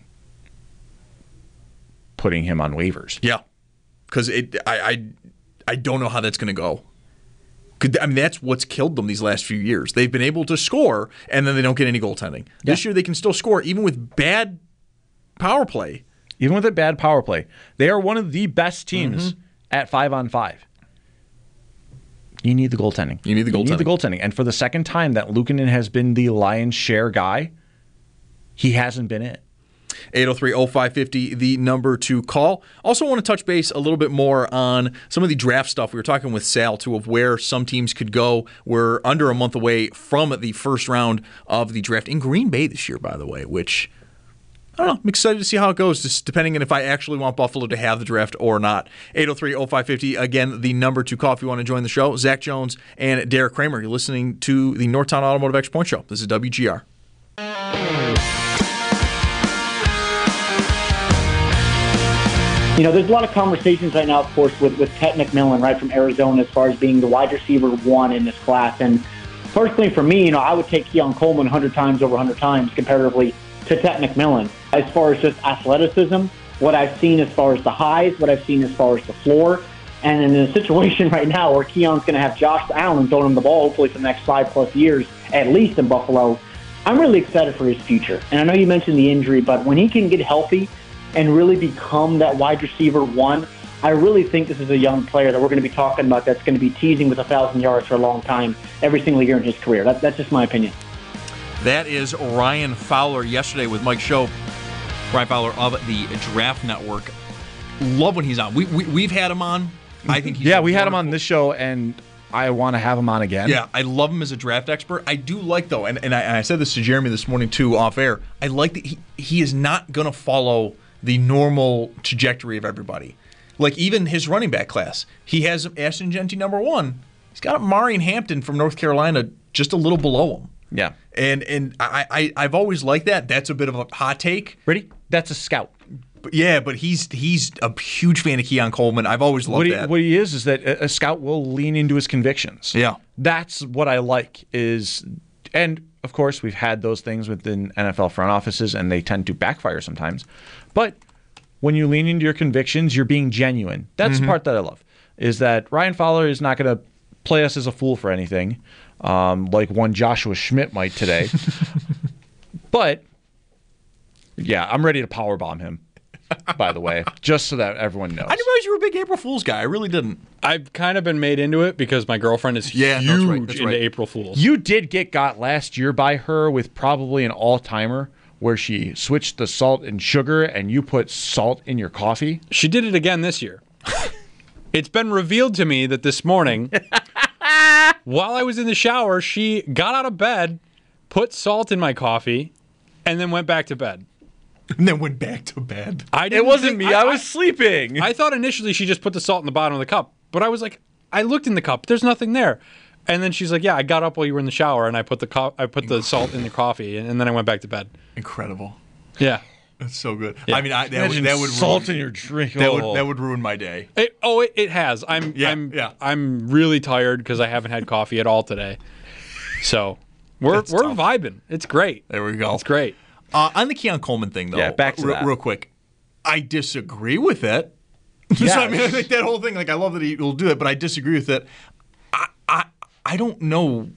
putting him on waivers. Yeah, because it, I, I, I don't know how that's going to go. Could, I mean, that's what's killed them these last few years. They've been able to score, and then they don't get any goaltending. Yeah. This year, they can still score, even with bad power play. Even with a bad power play, they are one of the best teams Mm-hmm. at five on five. You need the goaltending. You need the goaltending. You need the goaltending. And for the second time that Luukkonen has been the lion's share guy, he hasn't been it. eight oh three oh five five oh, the number to call. Also want to touch base a little bit more on some of the draft stuff. We were talking with Sal, too, of where some teams could go. We're under a month away from the first round of the draft in Green Bay this year, by the way, which, I don't know, I'm excited to see how it goes, just depending on if I actually want Buffalo to have the draft or not. eight oh three oh five five oh, again, the number to call if you want to join the show. Zach Jones and Derek Kramer. You're listening to the Northtown Automotive Extra Point Show. This is W G R. You know, there's a lot of conversations right now, of course, with, with Ted McMillan, right, from Arizona, as far as being the wide receiver one in this class. And personally, for me, you know, I would take Keon Coleman one hundred times over one hundred times comparatively to Ted McMillan. As far as just athleticism, what I've seen as far as the highs, what I've seen as far as the floor, and in a situation right now where Keon's going to have Josh Allen throwing him the ball, hopefully for the next five-plus years, at least in Buffalo, I'm really excited for his future. And I know you mentioned the injury, but when he can get healthy and really become that wide receiver one, I really think this is a young player that we're going to be talking about that's going to be teasing with one thousand yards for a long time every single year in his career. That, that's just my opinion. That is Ryan Fowler yesterday with Mike Show. Ryan Fowler of the Draft Network. Love when he's on. We, we, we've had him on. I think he's Yeah, we had him on this show, and I want to have him on again. Yeah, I love him as a draft expert. I do like, though, and, and, I, and I said this to Jeremy this morning, too, off air. I like that he, he is not going to follow the normal trajectory of everybody. Like, even his running back class. He has Ashton Jeanty number one. He's got Marion Hampton from North Carolina just a little below him. Yeah. And and I, I, I've always liked that. That's a bit of a hot take. Ready? That's a scout. But yeah, but he's he's a huge fan of Keon Coleman. I've always loved what he, that. What he is is that a, a scout will lean into his convictions. Yeah. That's what I like is, and of course we've had those things within N F L front offices, and they tend to backfire sometimes. But when you lean into your convictions, you're being genuine. That's Mm-hmm. the part that I love, is that Ryan Fowler is not going to play us as a fool for anything, um, like one Joshua Schmidt might today. But, yeah, I'm ready to powerbomb him, by the way, just so that everyone knows. I didn't realize you were a big April Fool's guy. I really didn't. I've kind of been made into it because my girlfriend is Yeah, huge that's right, that's into right. April Fools. You did get got last year by her with probably an all-timer where she switched the salt and sugar and you put salt in your coffee. She did it again this year. It's been revealed to me that this morning, while I was in the shower, she got out of bed, put salt in my coffee, and then went back to bed. And then went back to bed. I It didn't wasn't think- me. I, was sleeping. I thought initially she just put the salt in the bottom of the cup, but I was like, I looked in the cup. There's nothing there. And then she's like, "Yeah, I got up while you were in the shower, and I put the co- I put the salt in the coffee, and, and then I went back to bed." Incredible. Yeah, That's so good. Yeah. I mean, I, that, would, Imagine that would salt ruin, in your drink. That Oh. would that would ruin my day. It, oh, it, it has. I'm Yeah, I'm yeah. I'm really tired because I haven't had coffee at all today. So we're That's we're tough. vibing. It's great. There we go. It's great. Uh, on the Keon Coleman thing, though, Yeah, back to real, that. real quick, I disagree with it. So, I mean, I think that whole thing, like, I love that he will do it, but I disagree with it. I, I, I don't know.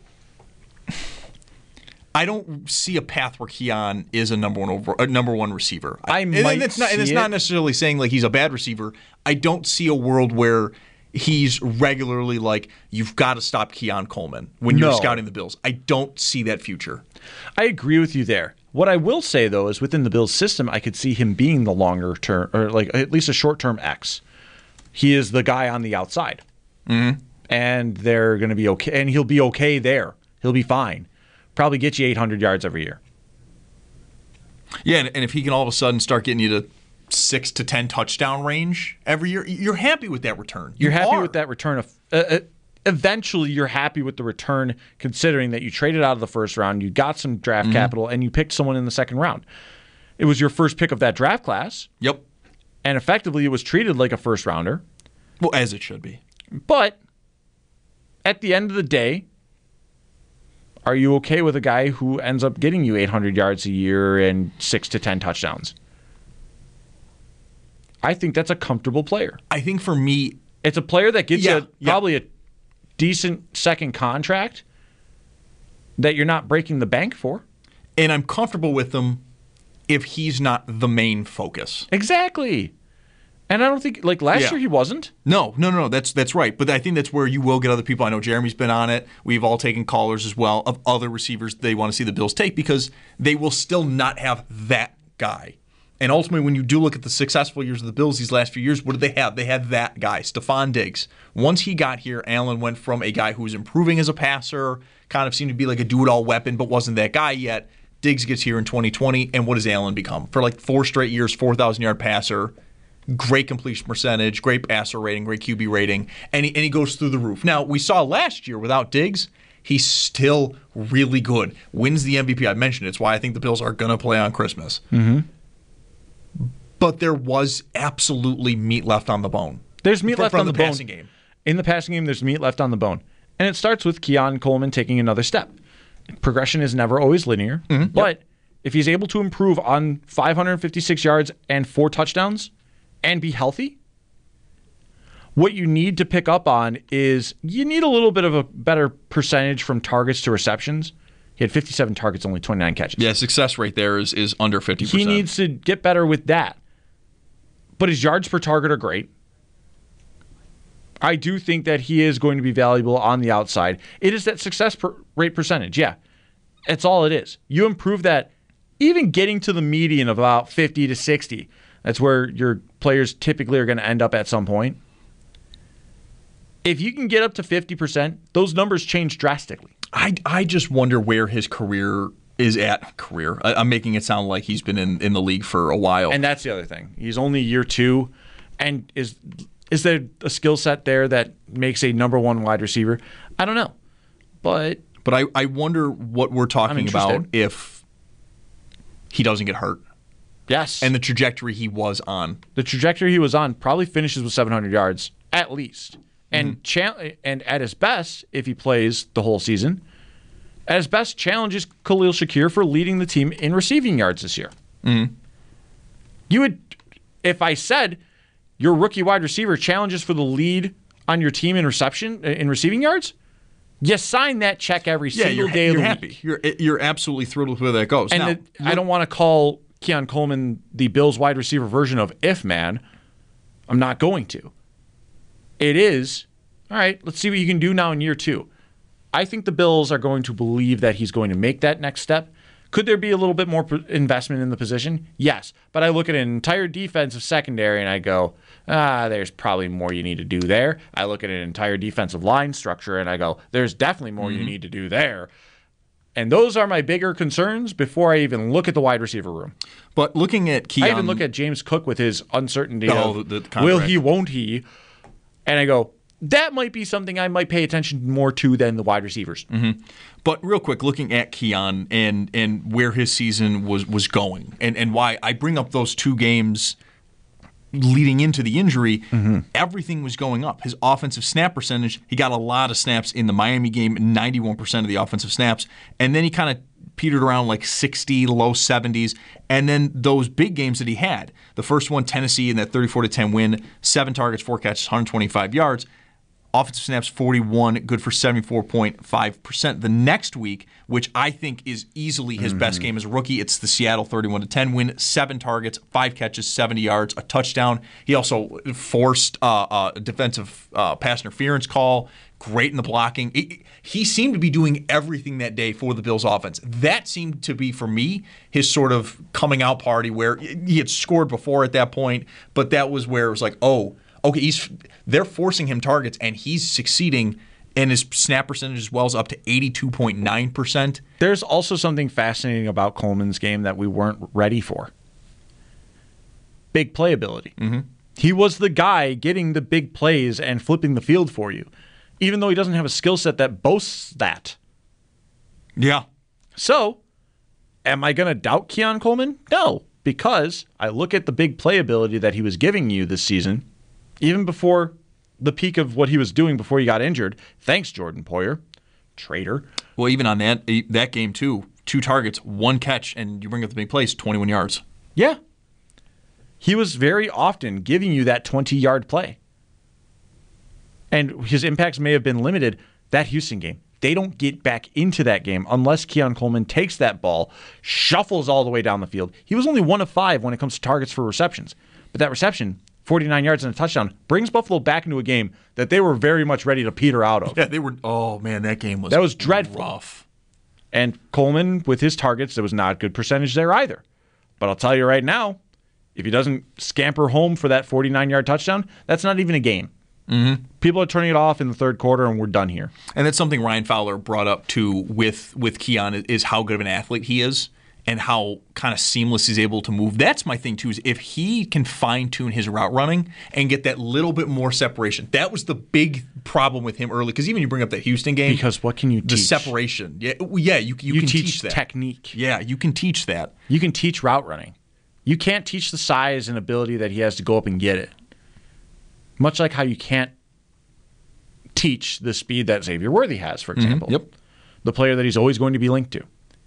I don't see a path where Keon is a number one over, a number one receiver. I and, might and it's not, and it's see not it. necessarily saying like he's a bad receiver. I don't see a world where he's regularly like, you've got to stop Keon Coleman when you're No. scouting the Bills. I don't see that future. I agree with you there. What I will say, though, is within the Bills system, I could see him being the longer term, or like at least a short term X. He is the guy on the outside. Mm-hmm. And they're going to be okay. And he'll be okay there. He'll be fine. Probably get you eight hundred yards every year. Yeah, and, and if he can all of a sudden start getting you to six to ten touchdown range every year, you're happy with that return. You You're happy are. with that return. Of, uh, uh, eventually, you're happy with the return, considering that you traded out of the first round, you got some draft Mhm. capital, and you picked someone in the second round. It was your first pick of that draft class. Yep. And effectively, it was treated like a first rounder. Well, as it should be. But at the end of the day, are you okay with a guy who ends up getting you eight hundred yards a year and six to ten touchdowns? I think that's a comfortable player. I think for me, it's a player that gets Yeah, you yeah. probably a decent second contract that you're not breaking the bank for. And I'm comfortable with him if he's not the main focus. Exactly. And I don't think, like, last Yeah. year he wasn't. No, no, no, no. That's that's right. But I think that's where you will get other people. I know Jeremy's been on it. We've all taken callers as well of other receivers they want to see the Bills take because they will still not have that guy. And ultimately, when you do look at the successful years of the Bills these last few years, what did they have? They had that guy, Stephon Diggs. Once he got here, Allen went from a guy who was improving as a passer, kind of seemed to be like a do-it-all weapon, but wasn't that guy yet. Diggs gets here in twenty twenty, and what does Allen become? For like four straight years, four thousand yard passer, great completion percentage, great passer rating, great Q B rating, and he, and he goes through the roof. Now, we saw last year without Diggs, he's still really good. Wins the M V P. I mentioned it. It's why I think the Bills are going to play on Christmas. Mm-hmm. But there was absolutely meat left on the bone. There's meat from, left from on the, the bone. passing game. In the passing game, there's meat left on the bone. And it starts with Keon Coleman taking another step. Progression is never always linear, mm-hmm. but yep. if he's able to improve on five hundred fifty-six yards and four touchdowns and be healthy, what you need to pick up on is you need a little bit of a better percentage from targets to receptions. He had fifty-seven targets, only twenty-nine catches. Yeah, success rate there is, is under fifty percent. He needs to get better with that. But his yards per target are great. I do think that he is going to be valuable on the outside. It is that success per rate percentage. Yeah, that's all it is. You improve that, even getting to the median of about fifty to sixty. That's where your players typically are going to end up at some point. If you can get up to fifty percent, those numbers change drastically. I, I just wonder where his career is at. Career. I, I'm making it sound like he's been in, in the league for a while. And that's the other thing. He's only year two. And is is there a skill set there that makes a number one wide receiver? I don't know. But but I, I wonder what we're talking about if he doesn't get hurt. Yes. And the trajectory he was on. The trajectory he was on probably finishes with seven hundred yards, at least. And mm-hmm. cha- and at his best, if he plays the whole season, at his best challenges Khalil Shakir for leading the team in receiving yards this year. Mm-hmm. You would, if I said your rookie wide receiver challenges for the lead on your team in reception in receiving yards, you sign that check every yeah, single you're, day you're of the happy. week. You're you're absolutely thrilled with where that goes. And now, the, I don't want to call Keon Coleman the Bills wide receiver version of If Man. I'm not going to. It is, all right, let's see what you can do now in year two. I think the Bills are going to believe that he's going to make that next step. Could there be a little bit more investment in the position? Yes. But I look at an entire defensive secondary and I go, ah, there's probably more you need to do there. I look at an entire defensive line structure and I go, there's definitely more mm-hmm. you need to do there. And those are my bigger concerns before I even look at the wide receiver room. But looking at Keon... I even look at James Cook with his uncertainty oh, of, the, the will he, won't he? And I go, that might be something I might pay attention more to than the wide receivers. Mm-hmm. But real quick, looking at Keon and and where his season was was going, and, and why I bring up those two games leading into the injury, mm-hmm. everything was going up. His offensive snap percentage, he got a lot of snaps in the Miami game, ninety-one percent of the offensive snaps, and then he kind of petered around like sixty, low seventies, and then those big games that he had. The first one, Tennessee, in that thirty-four to ten win, seven targets, four catches, one hundred twenty-five yards. Offensive snaps, forty-one, good for seventy-four point five percent. The next week, which I think is easily his mm-hmm. best game as a rookie, it's the Seattle thirty-one to ten win, seven targets, five catches, seventy yards, a touchdown. He also forced uh, a defensive uh, pass interference call, great in the blocking. He, he seemed to be doing everything that day for the Bills offense. That seemed to be, for me, his sort of coming out party where he had scored before at that point, but that was where it was like, oh, okay, he's they're forcing him targets, and he's succeeding, and his snap percentage as well is up to eighty-two point nine percent. There's also something fascinating about Coleman's game that we weren't ready for. Big playability. Mm-hmm. He was the guy getting the big plays and flipping the field for you, even though he doesn't have a skill set that boasts that. Yeah. So, am I going to doubt Keon Coleman? No, because I look at the big playability that he was giving you this season, even before the peak of what he was doing before he got injured. Thanks, Jordan Poyer. Traitor. Well, even on that that game, too, two targets, one catch, and you bring up the big plays, twenty-one yards. Yeah. He was very often giving you that twenty-yard play. And his impacts may have been limited. That Houston game, they don't get back into that game unless Keon Coleman takes that ball, shuffles all the way down the field. He was only one of five when it comes to targets for receptions. But that reception forty-nine yards and a touchdown, brings Buffalo back into a game that they were very much ready to peter out of. Yeah, they were. Oh man, that game was that was dreadful. Rough. And Coleman, with his targets, there was not a good percentage there either. But I'll tell you right now, if he doesn't scamper home for that forty-nine-yard touchdown, that's not even a game. Mm-hmm. People are turning it off in the third quarter, and we're done here. And that's something Ryan Fowler brought up too with with Keon is how good of an athlete he is and how kind of seamless he's able to move. That's my thing too. Is if he can fine tune his route running and get that little bit more separation. That was the big problem with him early. Because even you bring up that Houston game, because what can you the teach? separation? Yeah, yeah. You you, You can teach teach that technique. Yeah, you can teach that. You can teach route running. You can't teach the size and ability that he has to go up and get it. Much like how you can't teach the speed that Xavier Worthy has, for example. Mm-hmm. Yep. The player that he's always going to be linked to.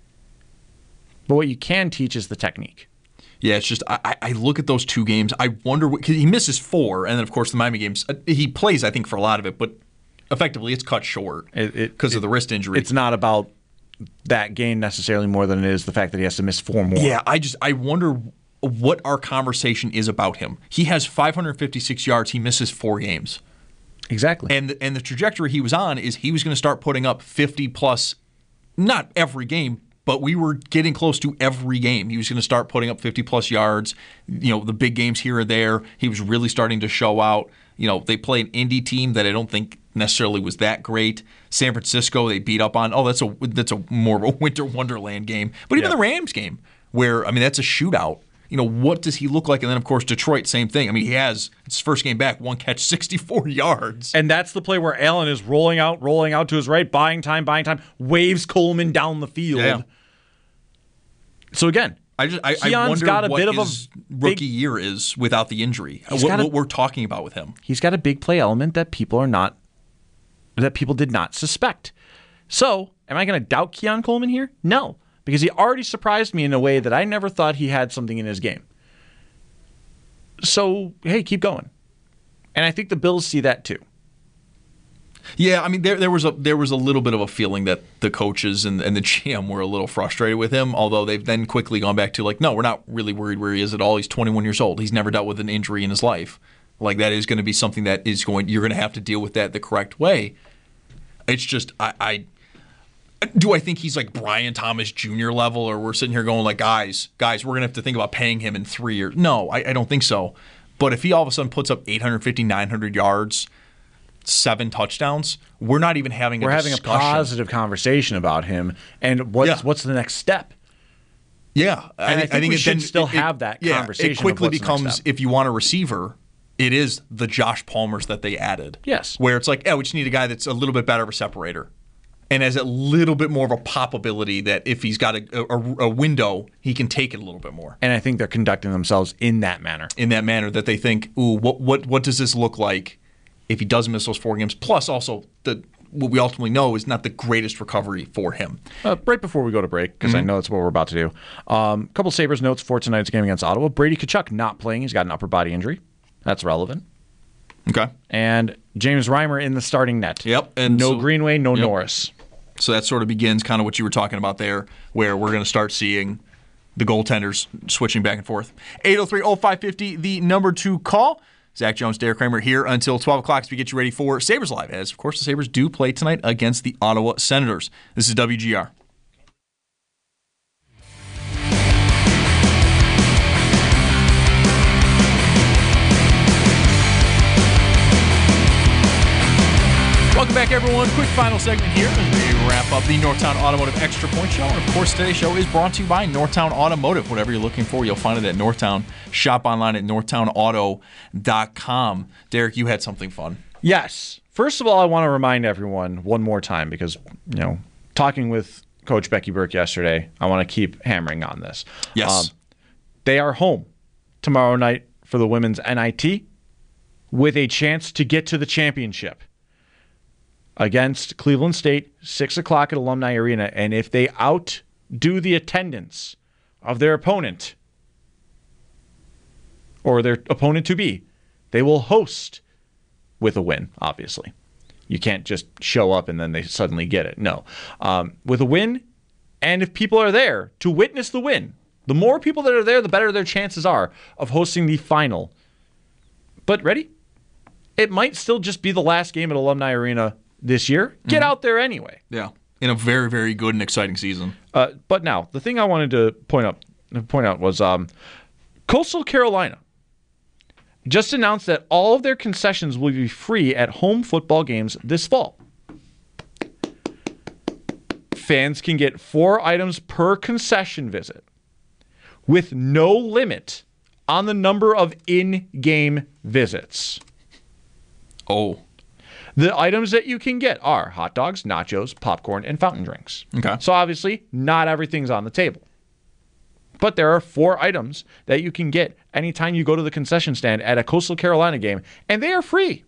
But what you can teach is the technique. Yeah, it's just I, I look at those two games. I wonder because he misses four, and then of course the Miami games uh, he plays. I think for a lot of it, but effectively it's cut short because of the wrist injury. It's not about that gain necessarily more than it is the fact that he has to miss four more. Yeah, I just I wonder what our conversation is about him. He has five hundred fifty-six yards. He misses four games. Exactly. And and the trajectory he was on is he was going to start putting up fifty plus, not every game, but we were getting close to every game. He was going to start putting up fifty plus yards. You know, the big games here or there, he was really starting to show out. You know, they play an Indy team that I don't think necessarily was that great. San Francisco, they beat up on. Oh, that's a that's a more of a winter wonderland game. But even yeah. the Rams game, where I mean, that's a shootout. You know, what does he look like? And then, of course, Detroit, same thing. I mean, he has his first game back, one catch, sixty-four yards. And that's the play where Allen is rolling out, rolling out to his right, buying time, buying time, waves Coleman down the field. Yeah. So, again, I just I, Keon's I wonder got a what bit of his a rookie big, year is without the injury. He's What, got a- what we're talking about with him. He's got a big play element that people are not, that people did not suspect. So, am I going to doubt Keon Coleman here? No, because he already surprised me in a way that I never thought he had something in his game. So, hey, keep going. And I think the Bills see that too. Yeah, I mean, there there was a there was a little bit of a feeling that the coaches and, and the G M were a little frustrated with him, although they've then quickly gone back to like, no, we're not really worried where he is at all. He's twenty-one years old. He's never dealt with an injury in his life. Like, that is going to be something that is going, you're going to have to deal with that the correct way. It's just, I, I do I think he's like Brian Thomas Junior level, or we're sitting here going like, guys, guys, we're going to have to think about paying him in three years. No, I, I don't think so. But if he all of a sudden puts up eight fifty, nine hundred yards, seven touchdowns, we're not even having a We're having discussion. a positive conversation about him. And what's, Yeah. what's the next step? Yeah. And I think we it should then- still it- have that yeah, conversation It of quickly what's the next becomes, step. if you want a receiver, it is the Josh Palmers that they added. Yes. Where it's like, yeah, we just need a guy that's a little bit better of a separator. And has a little bit more of a pop ability that if he's got a, a, a window, he can take it a little bit more. And I think they're conducting themselves in that manner. In that manner that they think, ooh, what what what does this look like if he does miss those four games? Plus, also, the what we ultimately know is not the greatest recovery for him. Uh, right before we go to break, because I Mhm. know that's what we're about to do. A um, couple Sabres notes for tonight's game against Ottawa. Brady Tkachuk not playing. He's got an upper body injury. That's relevant. Okay. And James Reimer in the starting net. Yep. And no so- Greenway, no Yep. Norris. So that sort of begins kind of what you were talking about there, where we're going to start seeing the goaltenders switching back and forth. eight oh three oh five fifty, the number two call. Zach Jones, Derek Kramer here until twelve o'clock as we get you ready for Sabres Live, as, of course, the Sabres do play tonight against the Ottawa Senators. This is W G R. Welcome back, everyone. Quick final segment here as we wrap up the Northtown Automotive Extra Point Show. And, of course, today's show is brought to you by Northtown Automotive. Whatever you're looking for, you'll find it at Northtown. Shop online at northtown auto dot com. Derek, you had something fun. Yes. First of all, I want to remind everyone one more time because, you know, talking with Coach Becky Burke yesterday, I want to keep hammering on this. Yes. Um, they are home tomorrow night for the women's N I T with a chance to get to the championship against Cleveland State, six o'clock at Alumni Arena. And if they outdo the attendance of their opponent or their opponent to be, they will host with a win, obviously. You can't just show up and then they suddenly get it. No. Um, with a win, and if people are there to witness the win, the more people that are there, the better their chances are of hosting the final But ready? It might still just be the last game at Alumni Arena this year. Get Mm-hmm. out there anyway. Yeah, in a very, very good and exciting season. Uh, but now, the thing I wanted to point out point out was um, Coastal Carolina just announced that all of their concessions will be free at home football games this fall. Fans can get four items per concession visit with no limit on the number of in-game visits. Oh. The items that you can get are hot dogs, nachos, popcorn, and fountain drinks. Okay. So obviously, not everything's on the table. But there are four items that you can get anytime you go to the concession stand at a Coastal Carolina game, and they are free.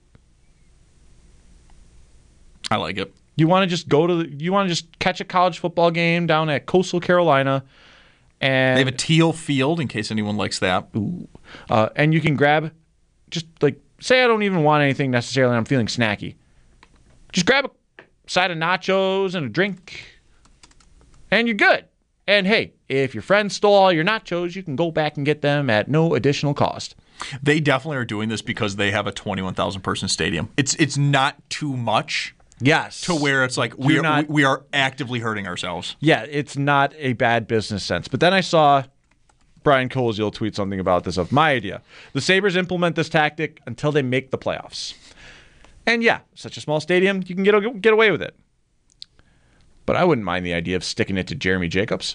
I like it. You want to just go to the, you want to just catch a college football game down at Coastal Carolina, and They have a teal field in case anyone likes that. Ooh. Uh, and you can grab, just like, say I don't even want anything necessarily, I'm feeling snacky. Just grab a side of nachos and a drink, and you're good. And hey, if your friend stole all your nachos, you can go back and get them at no additional cost. They definitely are doing this because they have a twenty-one thousand person stadium. It's it's not too much. Yes. To where it's like we You're are, not- we are actively hurting ourselves. Yeah, it's not a bad business sense. But then I saw Brian Koziel tweet something about this of my idea. The Sabres implement this tactic until they make the playoffs. And yeah, such a small stadium, you can get get away with it. But I wouldn't mind the idea of sticking it to Jeremy Jacobs.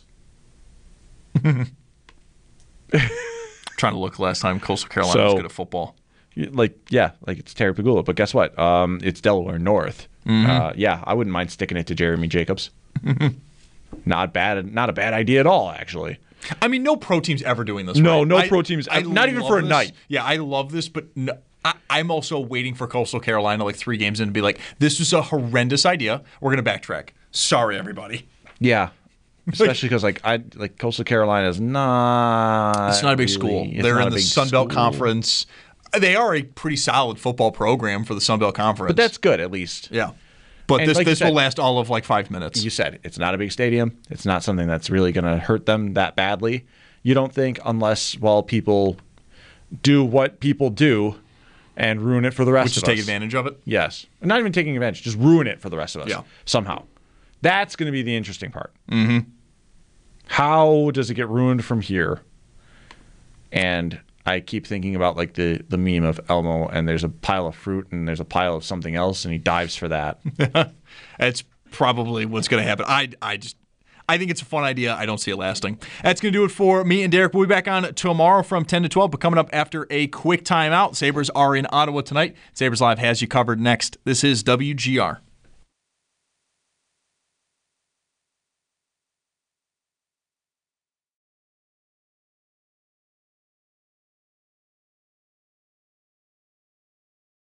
Trying to look last time Coastal Carolina was So- good at football. Like, yeah, like it's Terry Pagula. But guess what? Um, it's Delaware North. Mhm. Uh, yeah, I wouldn't mind sticking it to Jeremy Jacobs. Not bad. Not a bad idea at all, actually. I mean, no pro team's ever doing this. No, right? no I- pro teams. I Not even love for a this. night. Yeah, I love this, but no, I, I'm also waiting for Coastal Carolina like three games in to be like, this was a horrendous idea. We're going to backtrack. Sorry, everybody. Yeah. Especially because like I like Coastal Carolina is not. It's not a big really- school. it's They're not in a the big Sun Belt school. Conference. They are a pretty solid football program for the Sun Belt Conference. But that's good at least. Yeah. But And this like you this will said- last all of like five minutes. You said it's not a big stadium. It's not something that's really going to hurt them that badly. You don't think, unless well people do what people do and ruin it for the rest Which of is us. take advantage of it? Yes. Not even taking advantage, just ruin it for the rest of us. Yeah. Somehow. That's going to be the interesting part. Mm-hmm. How does it get ruined from here? And I keep thinking about like the, the meme of Elmo, and there's a pile of fruit and there's a pile of something else, and he dives for that. That's probably what's going to happen. I, I just, I think it's a fun idea. I don't see it lasting. That's going to do it for me and Derek. We'll be back on tomorrow from ten to twelve, but coming up after a quick timeout, Sabres are in Ottawa tonight. Sabres Live has you covered next. This is W G R.